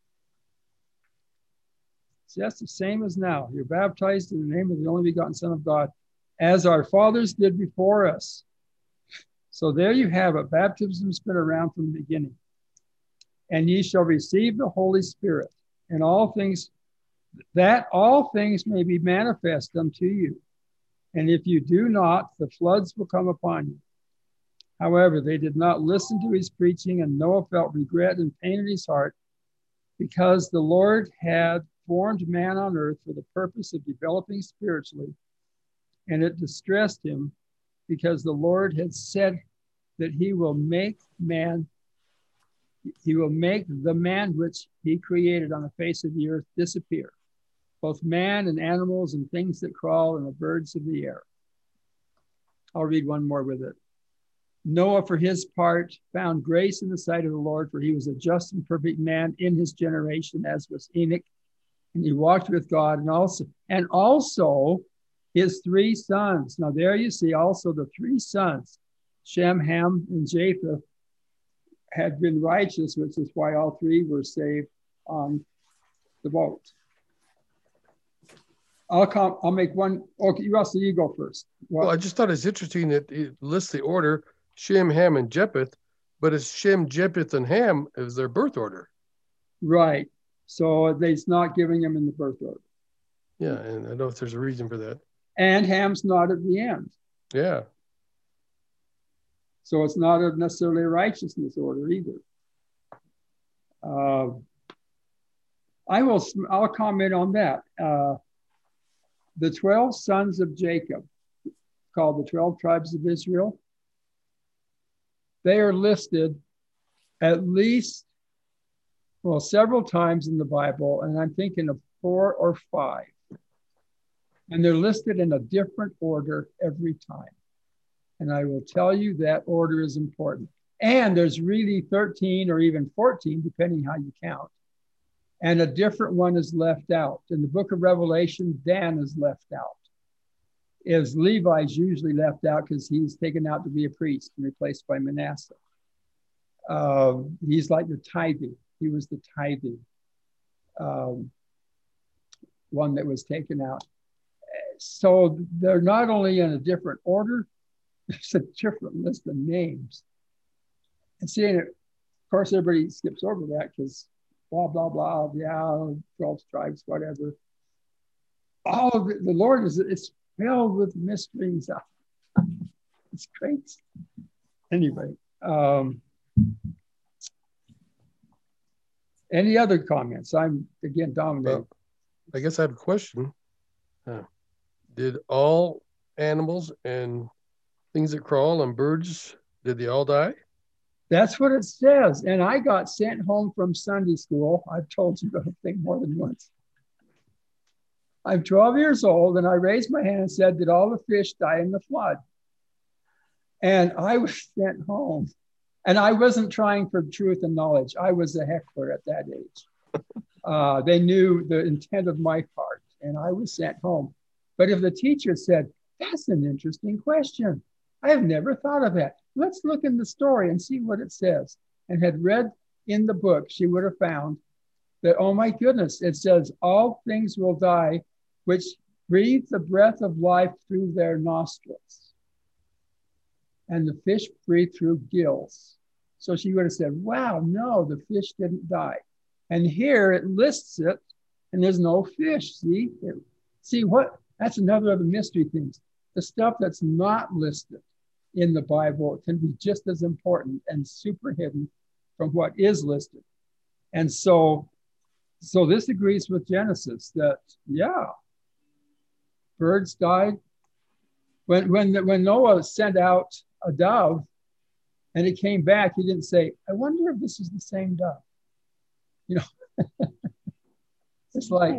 See, that's the same as now. You're baptized in the name of the only begotten Son of God, as our fathers did before us. So there you have it. Baptism's been around from the beginning. And ye shall receive the Holy Spirit, and all things, that all things may be manifest unto you. And if you do not, the floods will come upon you. However, they did not listen to his preaching, and Noah felt regret and pain in his heart, because the Lord had formed man on earth for the purpose of developing spiritually, and it distressed him, because the Lord had said that he will make man, he will make the man which he created on the face of the earth disappear, both man and animals and things that crawl and the birds of the air. I'll read one more with it. Noah, for his part, found grace in the sight of the Lord, for he was a just and perfect man in his generation, as was Enoch, and he walked with God, and also, and also his three sons. Now there you see also the three sons, Shem, Ham, and Japheth, had been righteous, which is why all three were saved on the boat. I'll come, I'll make one. Okay, Russell, you go first. Well, I just thought it's interesting that it lists the order Shem, Ham, and Japheth, but it's Shem, Japheth, and Ham is their birth order. Right. So it's not giving them in the birth order. Yeah, and I don't know if there's a reason for that. And Ham's not at the end. Yeah. So it's not a necessarily a righteousness order either. Uh, I will, I'll comment on that. Uh, the twelve sons of Jacob, called the twelve tribes of Israel, they are listed at least, well, several times in the Bible, and I'm thinking of four or five. And they're listed in a different order every time. And I will tell you that order is important. And there's really thirteen or even fourteen, depending how you count. And a different one is left out. In the book of Revelation, Dan is left out. Is Levi's usually left out because he's taken out to be a priest and replaced by Manasseh. Uh, he's like the tithing. He was the tithing um, one that was taken out. so they're not only in a different order, there's a different list of names. And seeing it, of course, everybody skips over that because blah, blah, blah, yeah, twelve tribes, whatever. Oh, the, the Lord is, it's filled with mysteries. It's great. Anyway, um, any other comments? I'm, again, dominated. Well, I guess I have a question. Uh, did all animals and things that crawl and birds, did they all die? That's what it says. And I got sent home from Sunday school. I've told you that thing more than once. I'm twelve years old, and I raised my hand and said, did all the fish die in the flood? And I was sent home. And I wasn't trying for truth and knowledge. I was a heckler at that age. Uh, they knew the intent of my heart, and I was sent home. But if the teacher said, that's an interesting question, I have never thought of that. Let's look in the story and see what it says. And had read in the book, she would have found that, oh my goodness, it says, all things will die, which breathe the breath of life through their nostrils. And the fish breathe through gills. So she would have said, wow, no, the fish didn't die. And here it lists it, and there's no fish. See, it, see what? That's another of the mystery things. The stuff that's not listed in the Bible can be just as important and super hidden from what is listed. And so, so this agrees with Genesis that, yeah, birds died. When, when, when Noah sent out a dove and it came back, he didn't say, I wonder if this is the same dove. You know, it's like,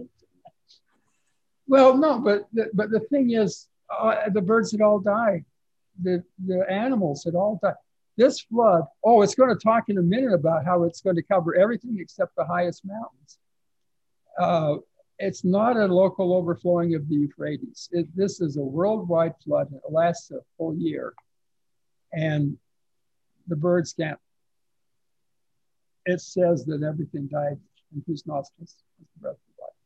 well, no, but the, but the thing is, uh, the birds had all died. The, the animals had all died. This flood, oh, it's going to talk in a minute about how it's going to cover everything except the highest mountains. Uh, it's not a local overflowing of the Euphrates. It, this is a worldwide flood. It lasts a full year. And the birds can't. It says that everything died in whose nostrils was the breath of life.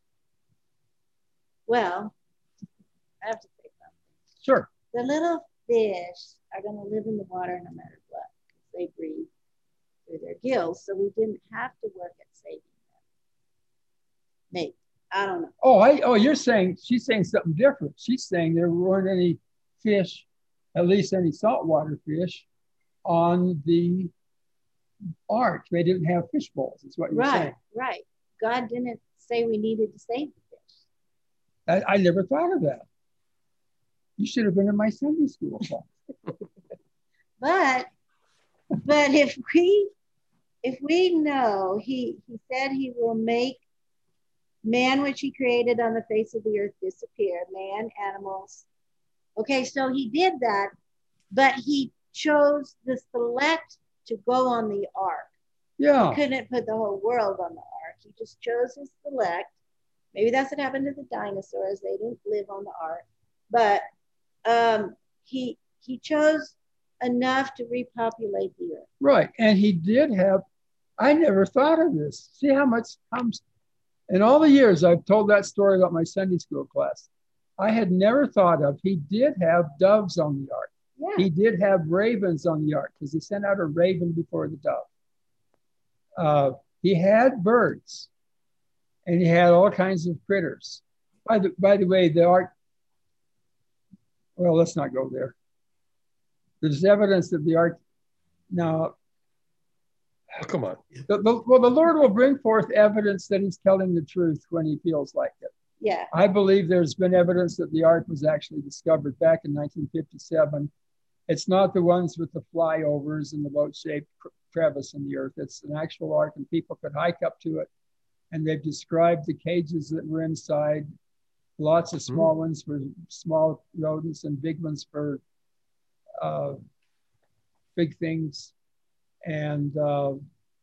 Well, I have to say something. Sure. The little fish are going to live in the water no matter what, because they breathe through their gills. So we didn't have to work at saving them. Maybe. I don't know. Oh, I, oh, you're saying, she's saying something different. She's saying there weren't any fish, at least any saltwater fish, on the ark. They didn't have fish bowls, is what you're right, saying. Right, right. God didn't say we needed to save the fish. I, I never thought of that. You should have been in my Sunday school class. but, but if we, if we know, he, he said he will make man which he created on the face of the earth disappear, man, animals. Okay, so he did that, but he chose the select to go on the ark. Yeah. He couldn't put the whole world on the ark. He just chose his select. Maybe that's what happened to the dinosaurs. They didn't live on the ark. But um, he he chose enough to repopulate the earth. Right. And he did have, I never thought of this. See how much comes, in all the years I've told that story about my Sunday school class, I had never thought of, he did have doves on the ark. Yeah. He did have ravens on the ark because he sent out a raven before the dove. Uh, he had birds and he had all kinds of critters. By the, by the way, the ark, well, let's not go there. There's evidence that the ark, now, Oh, come on. the, the, well, the Lord will bring forth evidence that he's telling the truth when he feels like it. Yeah. I believe there's been evidence that the ark was actually discovered back in nineteen fifty-seven. It's not the ones with the flyovers and the boat-shaped crevice in the earth. It's an actual ark, and people could hike up to it. And they've described the cages that were inside. Lots of small mm-hmm. ones for small rodents and big ones for uh, big things. And uh,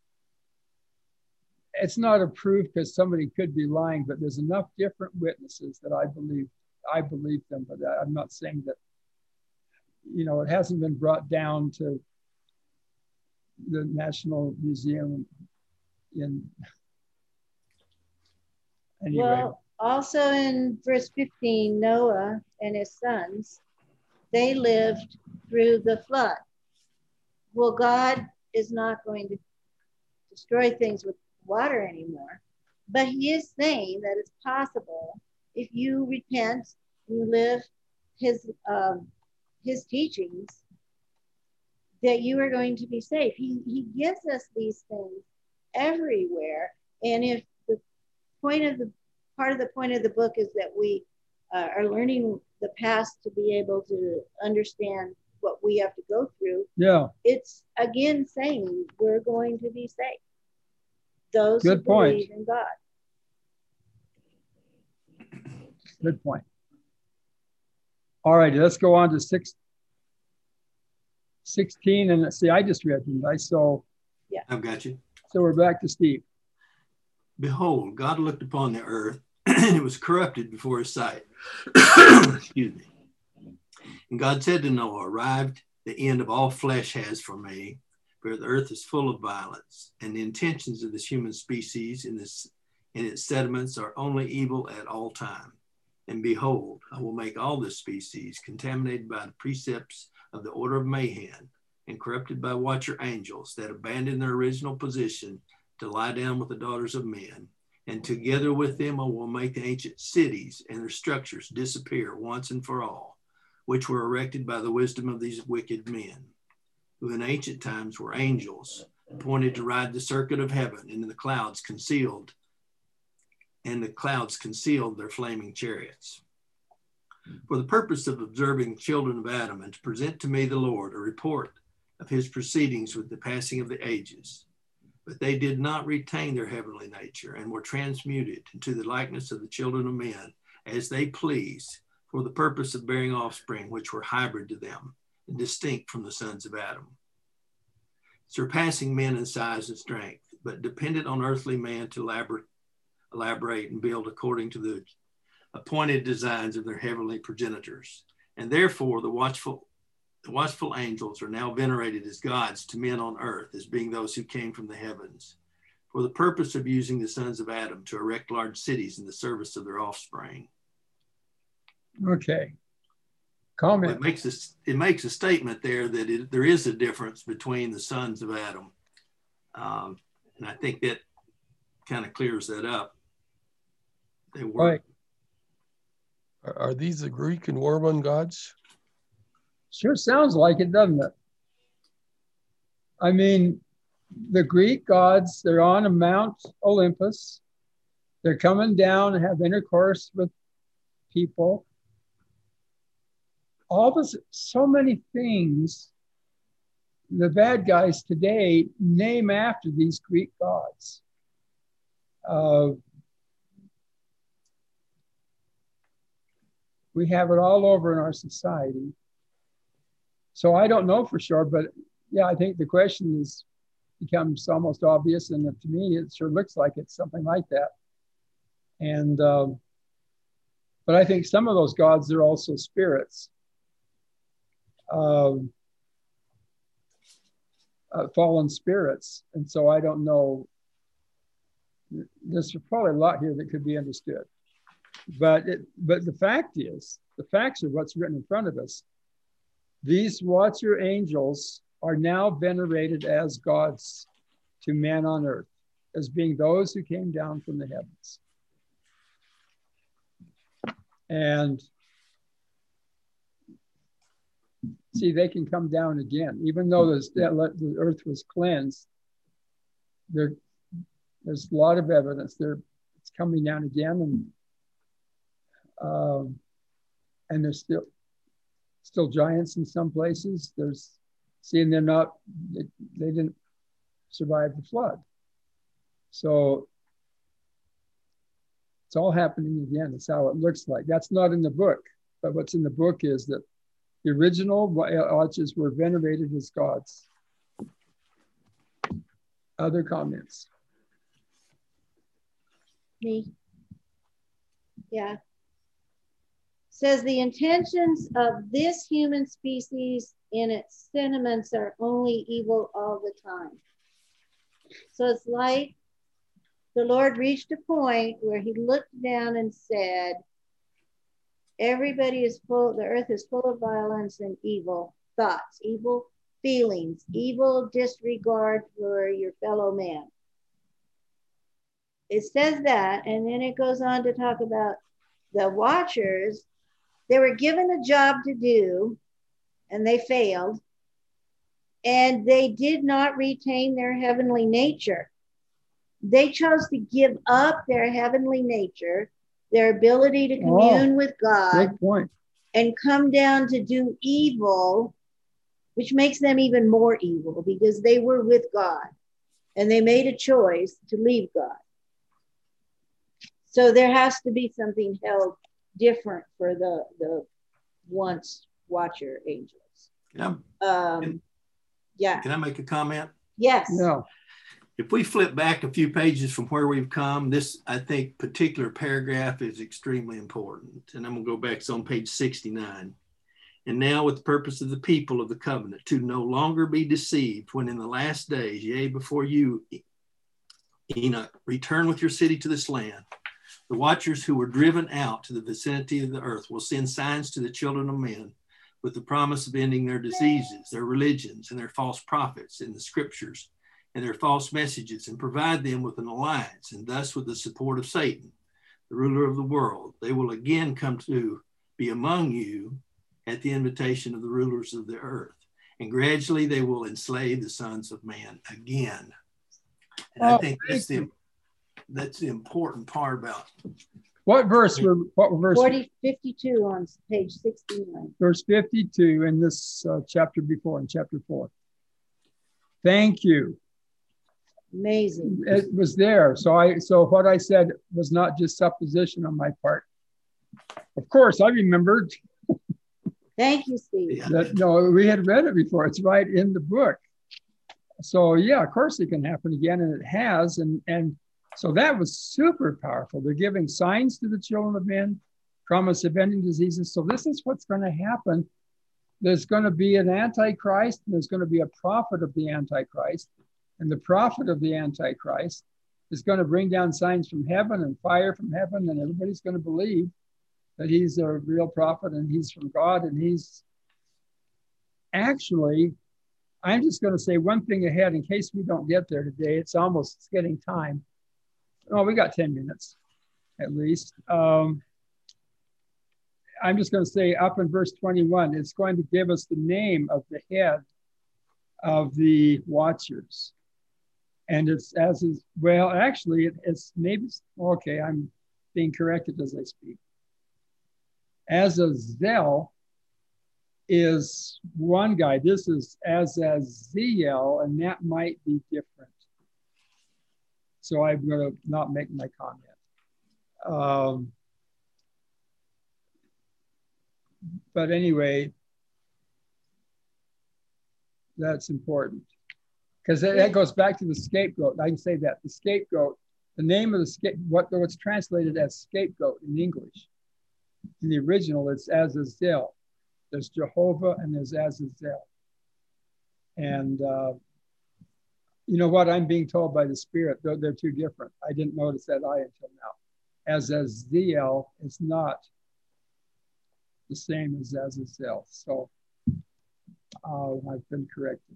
it's not a proof because somebody could be lying, but there's enough different witnesses that I believe, I believe them, but I'm not saying that, you know, it hasn't been brought down to the National Museum in, anyway. Well, Also in verse fifteen, Noah and his sons, they lived through the flood. Well, God is not going to destroy things with water anymore, but he is saying that it's possible if you repent, you live his um, his teachings, that you are going to be safe. He, he gives us these things everywhere. And if the point of the part of the point of the book is that we uh, are learning the past to be able to understand what we have to go through, Yeah. It's again saying we're going to be safe. Those Good who point. believe in God. Good point. All right, let's go on to six, sixteen. And see, I just read these. I so Yeah. I've got you. So we're back to Steve. Behold, God looked upon the earth, and it was corrupted before his sight. Excuse me. And God said to Noah, arrived the end of all flesh has for me, for the earth is full of violence, and the intentions of this human species in this in its sediments are only evil at all time. And behold, I will make all this species contaminated by the precepts of the order of Mahan, and corrupted by watcher angels that abandon their original position to lie down with the daughters of men. And together with them I will make the ancient cities and their structures disappear once and for all, which were erected by the wisdom of these wicked men, who in ancient times were angels, appointed to ride the circuit of heaven, and in the clouds concealed, and the clouds concealed their flaming chariots. For the purpose of observing the children of Adam, and to present to me, the Lord, a report of his proceedings with the passing of the ages. But they did not retain their heavenly nature, and were transmuted into the likeness of the children of men, as they pleased, for the purpose of bearing offspring, which were hybrid to them, and distinct from the sons of Adam, surpassing men in size and strength, but dependent on earthly man to elaborate, elaborate and build according to the appointed designs of their heavenly progenitors. And therefore the watchful, the watchful angels are now venerated as gods to men on earth, as being those who came from the heavens, for the purpose of using the sons of Adam to erect large cities in the service of their offspring. Okay. Comment. It makes a, it makes a statement there that it, there is a difference between the sons of Adam. Um, and I think that kind of clears that up. They were. Right. Are, are these the Greek and Mormon gods? Sure sounds like it, doesn't it? I mean, the Greek gods, they're on a Mount Olympus. They're coming down and have intercourse with people. All this, so many things the bad guys today name after these Greek gods. Uh, we have it all over in our society. So I don't know for sure, but yeah, I think the question is becomes almost obvious, and to me, it sure looks like it's something like that. And um, but I think some of those gods are also spirits. Um, uh, fallen spirits. And so I don't know, there's probably a lot here that could be understood. But, it, but the fact is, the facts are what's written in front of us. These watcher angels are now venerated as gods to men on earth, as being those who came down from the heavens. And see, they can come down again, even though the, the earth was cleansed. There, there's a lot of evidence there. It's coming down again, and um, and there's still still giants in some places. There's seeing they're not they, they didn't survive the flood, so it's all happening again. That's how it looks like. That's not in the book, but what's in the book is that the original watchers were venerated as gods. Other comments? Me. Yeah. Says the intentions of this human species in its sentiments are only evil all the time. So it's like the Lord reached a point where he looked down and said, everybody is full, the earth is full of violence and evil thoughts, evil feelings, evil disregard for your fellow man. It says that, and then it goes on to talk about the watchers. They were given a job to do, and they failed, and they did not retain their heavenly nature. They chose to give up their heavenly nature, their ability to commune Oh, with God, good point. and come down to do evil, which makes them even more evil because they were with God and they made a choice to leave God. So there has to be something held different for the, the once watcher angels. Can Um, Can- yeah. I, can I make a comment? Yes. No. If we flip back a few pages from where we've come, this, I think, particular paragraph is extremely important. And I'm going to go back. It's on page sixty-nine. And now with the purpose of the people of the covenant to no longer be deceived when in the last days, yea, before you, Enoch, return with your city to this land, the watchers who were driven out to the vicinity of the earth will send signs to the children of men with the promise of ending their diseases, their religions, and their false prophets in the scriptures, and their false messages, and provide them with an alliance, and thus with the support of Satan, the ruler of the world. They will again come to be among you at the invitation of the rulers of the earth, and gradually they will enslave the sons of man again. And Oh, I think that's thank the, you. that's the important part about What verse were, what verse? forty, fifty-two on page sixty-nine. Verse fifty-two in this uh, chapter before, in chapter four. Thank you. Amazing. It was there. So I, so what I said was not just supposition on my part. Of course, I remembered Thank you, Steve. Yeah. that, no, we had read it before. It's right in the book. So yeah, of course it can happen again, and it has. And, and so that was super powerful. They're giving signs to the children of men, promise of ending diseases. So this is what's going to happen. There's going to be an antichrist, and there's going to be a prophet of the antichrist. And the prophet of the antichrist is going to bring down signs from heaven and fire from heaven, and everybody's going to believe that he's a real prophet and he's from God. And he's actually, I'm just going to say one thing ahead in case we don't get there today. It's almost it's getting time. Oh, we got ten minutes at least. Um, I'm just going to say up in verse twenty-one, it's going to give us the name of the head of the watchers. And it's as is, well, actually, it, it's maybe, okay, I'm being corrected as I speak. Azazel is one guy. This is Azaziel, and that might be different. So I'm going to not make my comment. Um, but anyway, that's important. Because that, that goes back to the scapegoat. I can say that. The scapegoat, the name of the scapegoat, what, what's translated as scapegoat in English. In the original, it's Azazel. There's Jehovah and there's Azazel. And uh, you know what? I'm being told by the Spirit, though they're two different. I didn't notice that I until now. Azazel is not the same as Azazel. So uh, I've been corrected.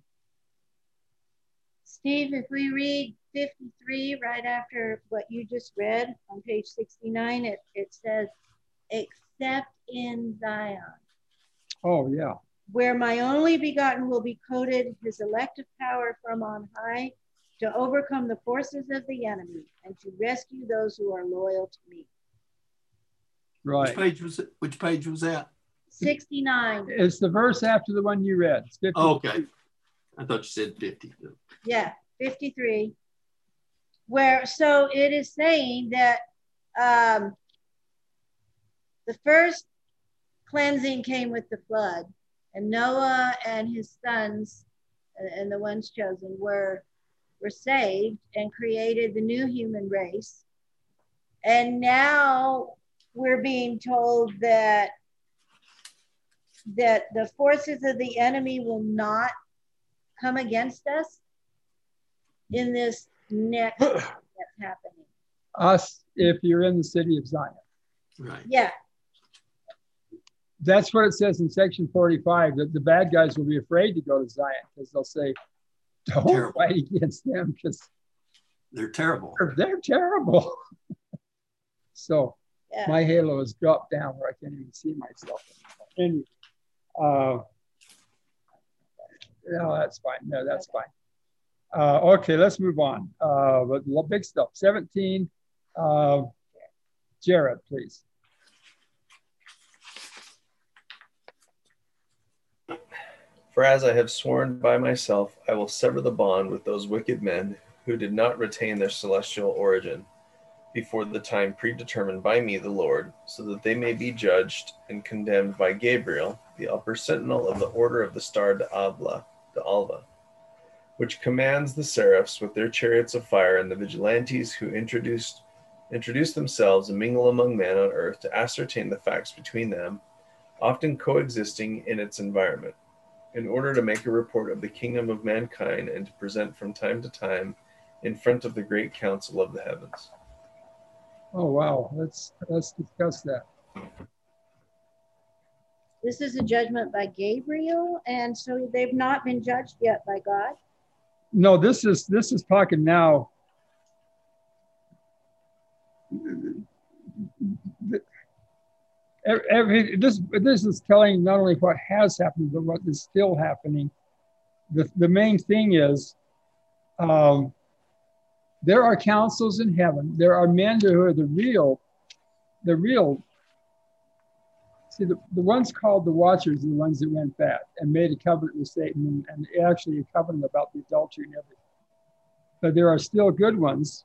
Steve, if we read fifty-three right after what you just read on page sixty-nine, it, it says, except in Zion, Oh, yeah. where my only begotten will be coated his elective power from on high to overcome the forces of the enemy and to rescue those who are loyal to me. Right. Which page was it? Which page was that? sixty-nine. It's the verse after the one you read. It's fifty. Oh, okay. I thought you said fifty. Yeah, fifty-three. Where, so it is saying that um, the first cleansing came with the flood, and Noah and his sons and the ones chosen were, were saved and created the new human race. And now we're being told that that the forces of the enemy will not come against us in this next that's happening. Us, if you're in the city of Zion. Right. Yeah. That's what it says in section forty-five, that the bad guys will be afraid to go to Zion because they'll say, don't Terrible. fight against them because They're terrible. they're, they're terrible. So Yeah. my halo has dropped down where I can't even see myself anymore. Anyway, uh, no, that's fine. No, that's fine. Uh, okay, let's move on. Uh, but the big stuff. seventeen, uh, Jared, please. For as I have sworn by myself, I will sever the bond with those wicked men who did not retain their celestial origin before the time predetermined by me, the Lord, so that they may be judged and condemned by Gabriel, the upper sentinel of the order of the star de Alba, de Alba, which commands the seraphs with their chariots of fire and the vigilantes who introduced introduce themselves and mingle among men on earth to ascertain the facts between them, often coexisting in its environment, in order to make a report of the kingdom of mankind and to present from time to time in front of the great council of the heavens. Oh, wow. Let's, let's discuss that. This is a judgment by Gabriel, and so they've not been judged yet by God. No, this is, this is talking now. Every, this, this is telling not only what has happened, but what is still happening. The, the main thing is um, there are councils in heaven. There are men who are the real, the real, see, the, the ones called the watchers are the ones that went back and made a covenant with Satan and, and actually a covenant about the adultery and everything. But there are still good ones.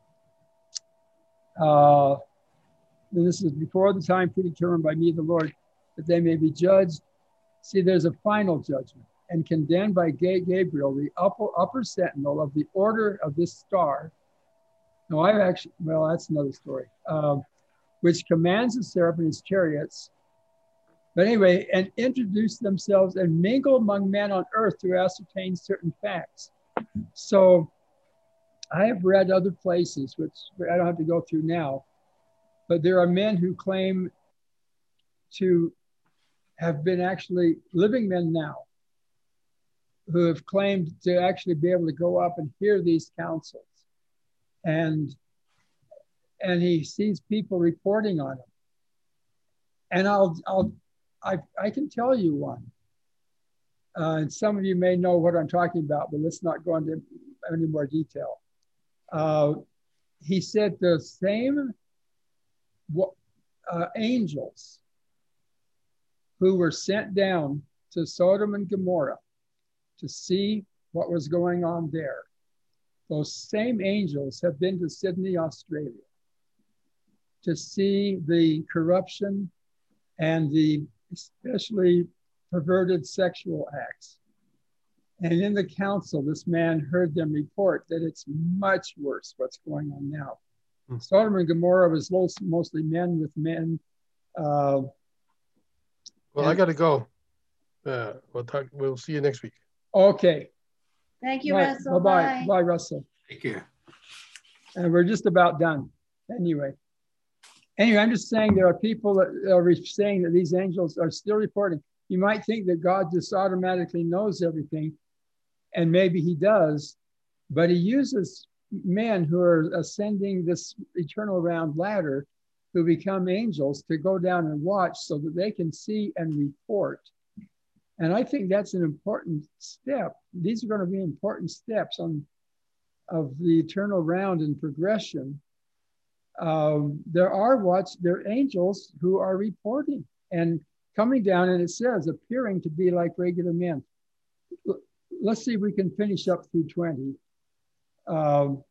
Uh, this is before the time predetermined by me, the Lord, that they may be judged. See, there's a final judgment and condemned by Gabriel, the upper, upper sentinel of the order of this star. No, I've actually, well, that's another story, um, which commands the seraphim and his chariots. But anyway, and introduce themselves and mingle among men on earth to ascertain certain facts. So I have read other places, which I don't have to go through now, but there are men who claim to have been actually living men now, who have claimed to actually be able to go up and hear these councils. And, and he sees people reporting on him. And I'll, I'll, I, I can tell you one. Uh, and some of you may know what I'm talking about, but let's not go into any more detail. Uh, he said the same uh, angels who were sent down to Sodom and Gomorrah to see what was going on there. Those same angels have been to Sydney, Australia, to see the corruption and the especially perverted sexual acts. And in the council, this man heard them report that it's much worse what's going on now. Hmm. Sodom and Gomorrah was mostly men with men. Uh, well, I got to go. Uh, we'll talk. We'll see you next week. Okay. Thank you, Bye. Russell. Bye-bye. Bye. Bye, Russell. Take care. And we're just about done. Anyway. Anyway, I'm just saying there are people that are saying that these angels are still reporting. You might think that God just automatically knows everything, and maybe he does, but he uses men who are ascending this eternal round ladder who become angels to go down and watch so that they can see and report. And I think that's an important step. These are going to be important steps on of the eternal round and progression. Um, there are watch, there are angels who are reporting and coming down, and it says appearing to be like regular men. Let's see if we can finish up through twenty. Um,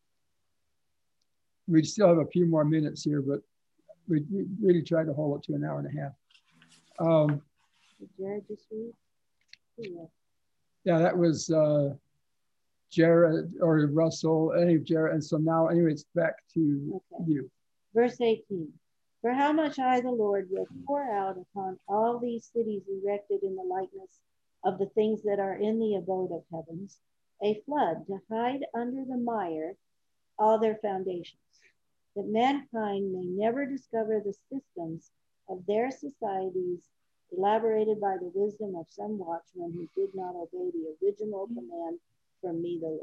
we still have a few more minutes here, but we really try to hold it to an hour and a half. Um, Did Jared just read? Yeah. yeah, that was uh, Jared or Russell, any of Jared. And so now, anyway, it's back to okay. you. Verse eighteen. For how much I, the Lord, will pour out upon all these cities erected in the likeness of the things that are in the abode of heavens, a flood to hide under the mire all their foundations. that mankind may never discover the systems of their societies elaborated by the wisdom of some watchman who did not obey the original command from me, the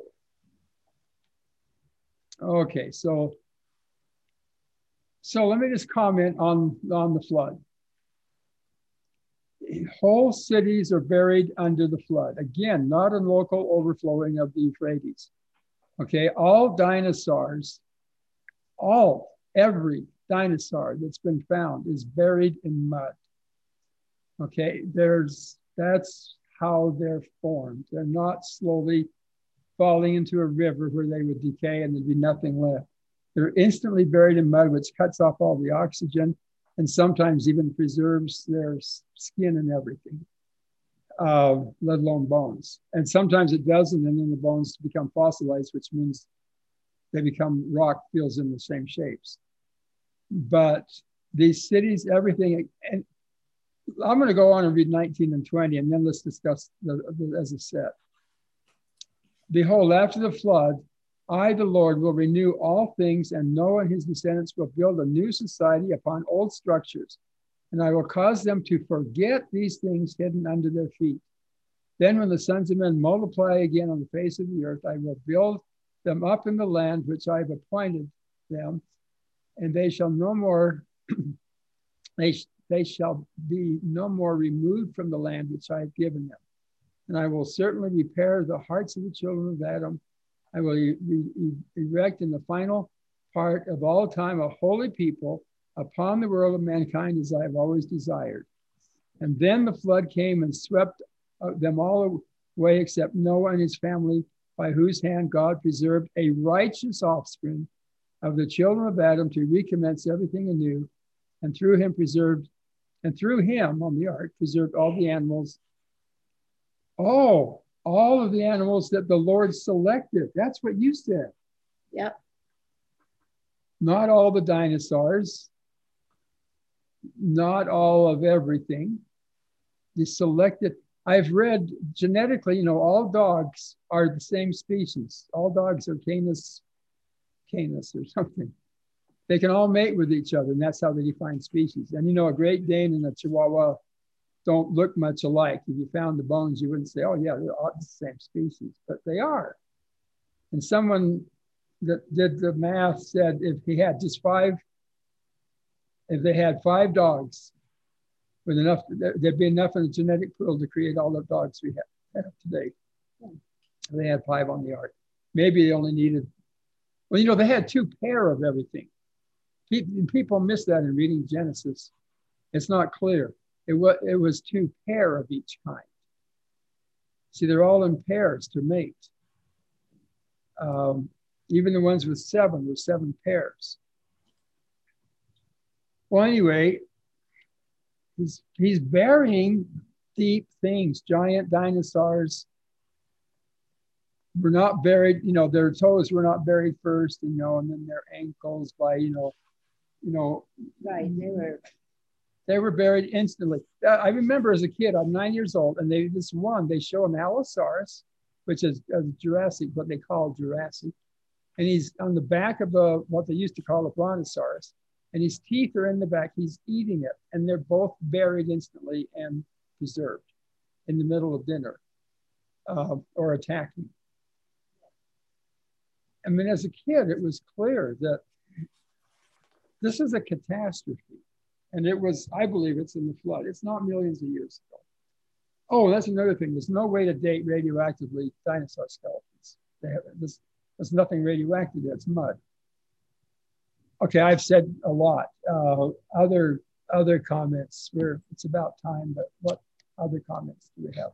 Lord. Okay, so so let me just comment on, on the flood. Whole cities are buried under the flood. Again, not a local overflowing of the Euphrates. Okay, all dinosaurs, all, every dinosaur that's been found is buried in mud. Okay, there's, that's how they're formed. They're not slowly falling into a river where they would decay and there'd be nothing left. They're instantly buried in mud, which cuts off all the oxygen and sometimes even preserves their skin and everything, uh, let alone bones. And sometimes it doesn't, and then the bones become fossilized, which means they become rock fields in the same shapes. But these cities, everything, and I'm going to go on and read nineteen and twenty, and then let's discuss the, the, as a set. Behold, after the flood, I, the Lord, will renew all things, and Noah and his descendants will build a new society upon old structures, and I will cause them to forget these things hidden under their feet. Then when the sons of men multiply again on the face of the earth, I will build them up in the land which I have appointed them, and they shall no more, they, they shall be no more removed from the land which I have given them. And I will certainly repair the hearts of the children of Adam. I will e e erect in the final part of all time a holy people upon the world of mankind as I have always desired. And then the flood came and swept them all away except Noah and his family, by whose hand God preserved a righteous offspring of the children of Adam to recommence everything anew, and through him preserved, and through him on the ark preserved all the animals. Oh, all of the animals that the Lord selected. That's what you said. Yep. Not all the dinosaurs, not all of everything. He selected. I've read genetically, you know, all dogs are the same species. All dogs are Canis, Canis or something. They can all mate with each other, and that's how they define species. And, you know, a Great Dane and a Chihuahua don't look much alike. If you found the bones, you wouldn't say, oh, yeah, they're all the same species, but they are. And someone that did the math said if he had just five, if they had five dogs, with enough, there'd be enough in the genetic pool to create all the dogs we have, have today. They had five on the ark. Maybe they only needed, well, you know, they had two pair of everything. People miss that in reading Genesis. It's not clear. It was, it was two pair of each kind. See, they're all in pairs to mate. Um, even the ones with seven were seven pairs. Well, anyway, he's, he's burying deep things. Giant dinosaurs were not buried, you know, their toes were not buried first, you know, and then their ankles by, you know, you know. Right, they were. They were buried instantly. I remember as a kid, I'm nine years old, and they this one, they show an Allosaurus, which is uh, Jurassic, what they call Jurassic. And he's on the back of a, what they used to call a Brontosaurus. And his teeth are in the back. He's eating it. And they're both buried instantly and preserved in the middle of dinner uh, or attacking. I mean, as a kid, it was clear that this is a catastrophe. And it was, I believe it's in the flood. It's not millions of years ago. Oh, that's another thing. There's no way to date radioactively dinosaur skeletons. They have, there's, there's nothing radioactive there. It's mud. Okay, I've said a lot. Uh, other other comments. We're, it's about time, but what other comments do we have?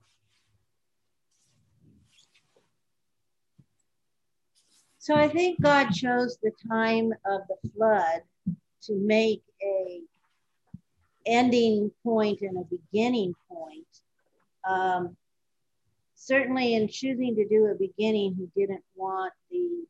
So I think God chose the time of the flood to make a ending point and a beginning point. Um, certainly in choosing to do a beginning, he didn't want the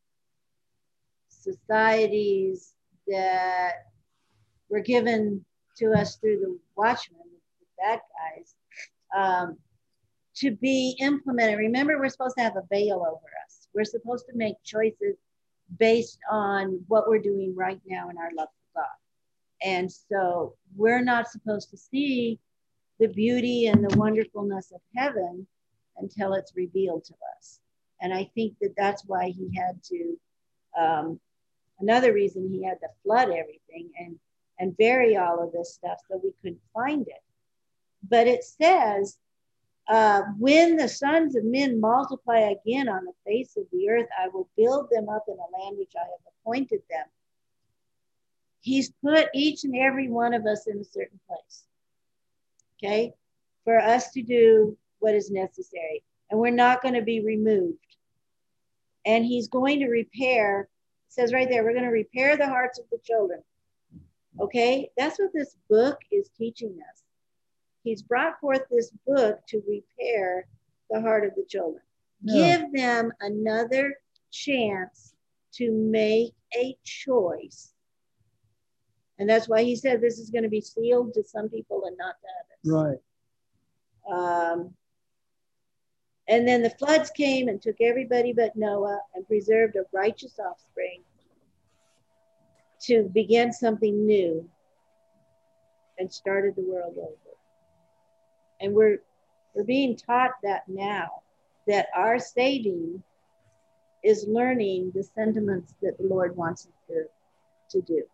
societies that were given to us through the Watchmen, the bad guys, um, to be implemented. Remember, we're supposed to have a veil over us. We're supposed to make choices based on what we're doing right now in our love for God. And so we're not supposed to see the beauty and the wonderfulness of heaven until it's revealed to us. And I think that that's why he had to, um, another reason he had to flood everything and, and bury all of this stuff so we couldn't find it. But it says, uh, when the sons of men multiply again on the face of the earth, I will build them up in a land which I have appointed them. He's put each and every one of us in a certain place, okay, for us to do what is necessary. And we're not going to be removed. And he's going to repair, it says right there, we're going to repair the hearts of the children. Okay, that's what this book is teaching us. He's brought forth this book to repair the heart of the children. Yeah. Give them another chance to make a choice. And that's why he said this is going to be sealed to some people and not to others. Right. Um, and then the floods came and took everybody but Noah and preserved a righteous offspring to begin something new and started the world over. And we're we're being taught that now, that our saving is learning the sentiments that the Lord wants us to, to do.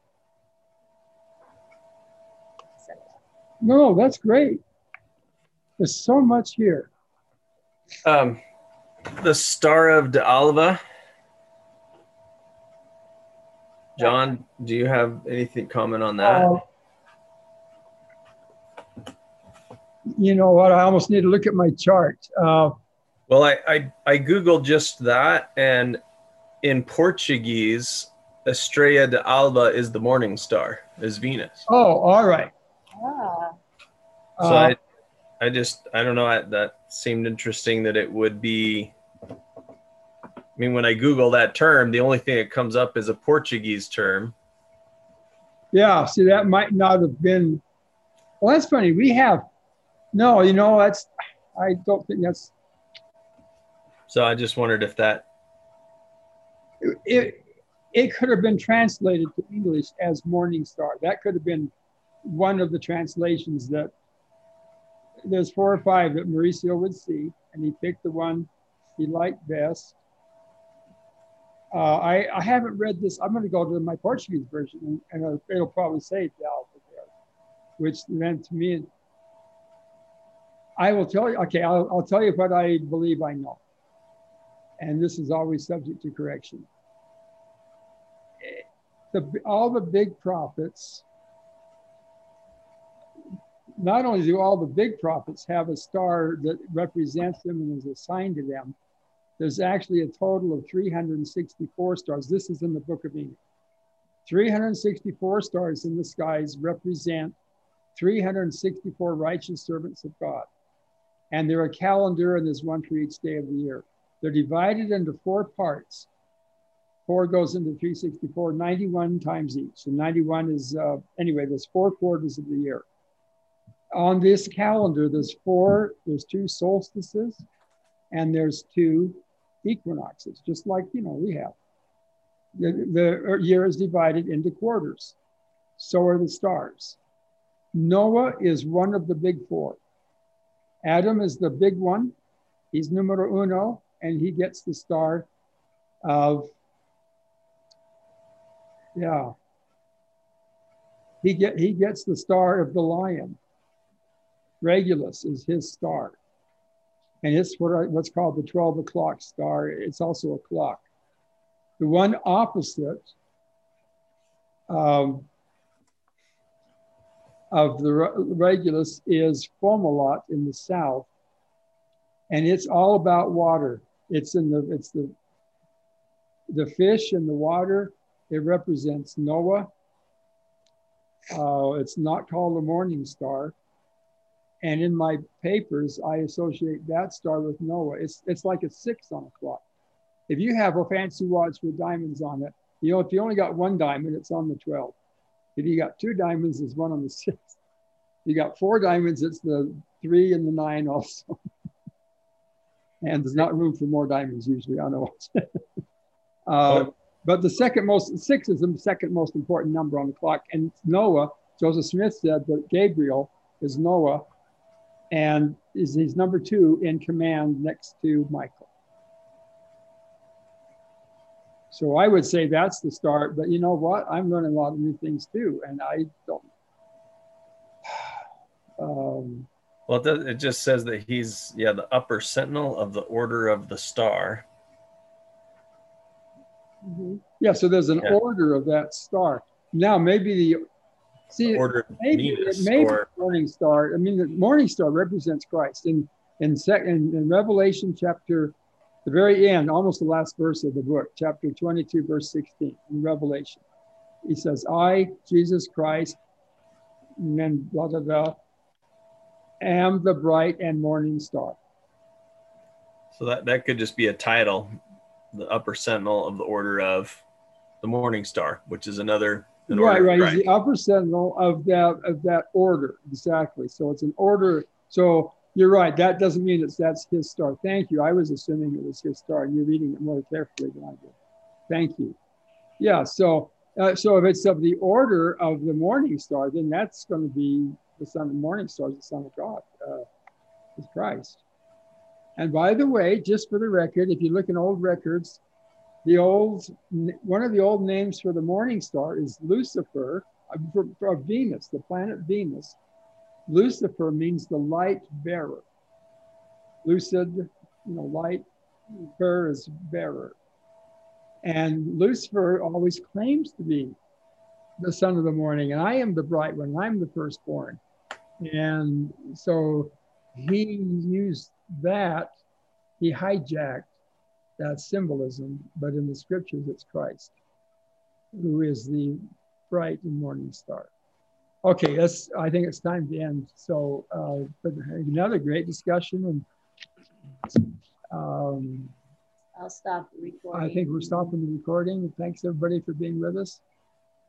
So. No, that's great. There's so much here. Um, the Star of D'Alva. John, do you have anything comment on that? Uh, you know what? I almost need to look at my chart. Uh, well, I, I I googled just that, and in Portuguese, Estrela d'Alva is the morning star, is Venus. Oh, all right. Ah. So uh, I I just I don't know. I, that seemed interesting that it would be. I mean, when I Google that term, the only thing that comes up is a Portuguese term. Yeah, see, that might not have been. Well, that's funny. We have. No, you know, that's, I don't think that's. So I just wondered if that. It, it, it could have been translated to English as Morning Star. That could have been one of the translations that, there's four or five that Mauricio would see, and he picked the one he liked best. Uh, I, I haven't read this. I'm going to go to my Portuguese version, and, and it'll probably say D'Alva there, which then to me, I will tell you, okay, I'll, I'll tell you what I believe I know. And this is always subject to correction. The, all the big prophets, not only do all the big prophets have a star that represents them and is assigned to them, there's actually a total of three hundred sixty-four stars. This is in the book of Enoch. three hundred sixty-four stars in the skies represent three hundred sixty-four righteous servants of God. And they're a calendar, and there's one for each day of the year. They're divided into four parts. Four goes into three hundred sixty-four, ninety-one times each. So ninety-one is, uh, anyway, there's four quarters of the year. On this calendar, there's four, there's two solstices, and there's two equinoxes, just like, you know, we have. The, the year is divided into quarters. So are the stars. Noah is one of the big four. Adam is the big one. He's numero uno, and he gets the star of, yeah. He, get, he gets the star of the lion. Regulus is his star. And it's what I, what's called the twelve o'clock star. It's also a clock. The one opposite um, of the Regulus is Fomalhaut in the south, and it's all about water. It's in the it's the the fish in the water. It represents Noah. Uh, it's not called the morning star. And in my papers, I associate that star with Noah. It's it's like a six on a clock. If you have a fancy watch with diamonds on it, you know, if you only got one diamond, it's on the twelve. If you got two diamonds, it's one on the six. You got four diamonds, it's the three and the nine also. And there's not room for more diamonds usually on a watch. uh, But the second most, six is the second most important number on the clock. And Noah, Joseph Smith said that Gabriel is Noah, and is he's number two in command next to Michael. So I would say that's the start, but you know what? I'm learning a lot of new things too, and I don't. Um, well, it, does, it just says that he's, yeah, the upper sentinel of the Order of the Star. Mm-hmm. Yeah, so there's an yeah. order of that star. Now, maybe the, see, the order maybe it may be Morning Star. I mean, the Morning Star represents Christ. In, in, second, in Revelation chapter, the very end, almost the last verse of the book, chapter twenty-two, verse sixteen, in Revelation. He says, I, Jesus Christ, and then blah, blah, blah, am the bright and morning star. So that, that could just be a title, the upper sentinel of the Order of the Morning Star, which is another an right, order, right. right. He's the upper sentinel of that of that order, exactly. So it's an order. So you're right. That doesn't mean it's that's his star. Thank you. I was assuming it was his star. You're reading it more carefully than I did. Thank you. Yeah. So uh, so if it's of the order of the morning star, then that's going to be the son of the morning star, is the Son of God, uh, is Christ. And by the way, just for the record, if you look in old records, the old one of the old names for the morning star is Lucifer, for, for Venus, the planet Venus. Lucifer means the light bearer. Lucid, you know, light, bearer is bearer. And Lucifer always claims to be the son of the morning, and I am the bright one, I'm the firstborn. And so he used that, he hijacked that symbolism, but in the scriptures it's Christ, who is the bright and morning star. Okay, that's, I think it's time to end. So uh, but another great discussion, and um, I'll stop the recording. I think we're stopping the recording. Thanks everybody for being with us.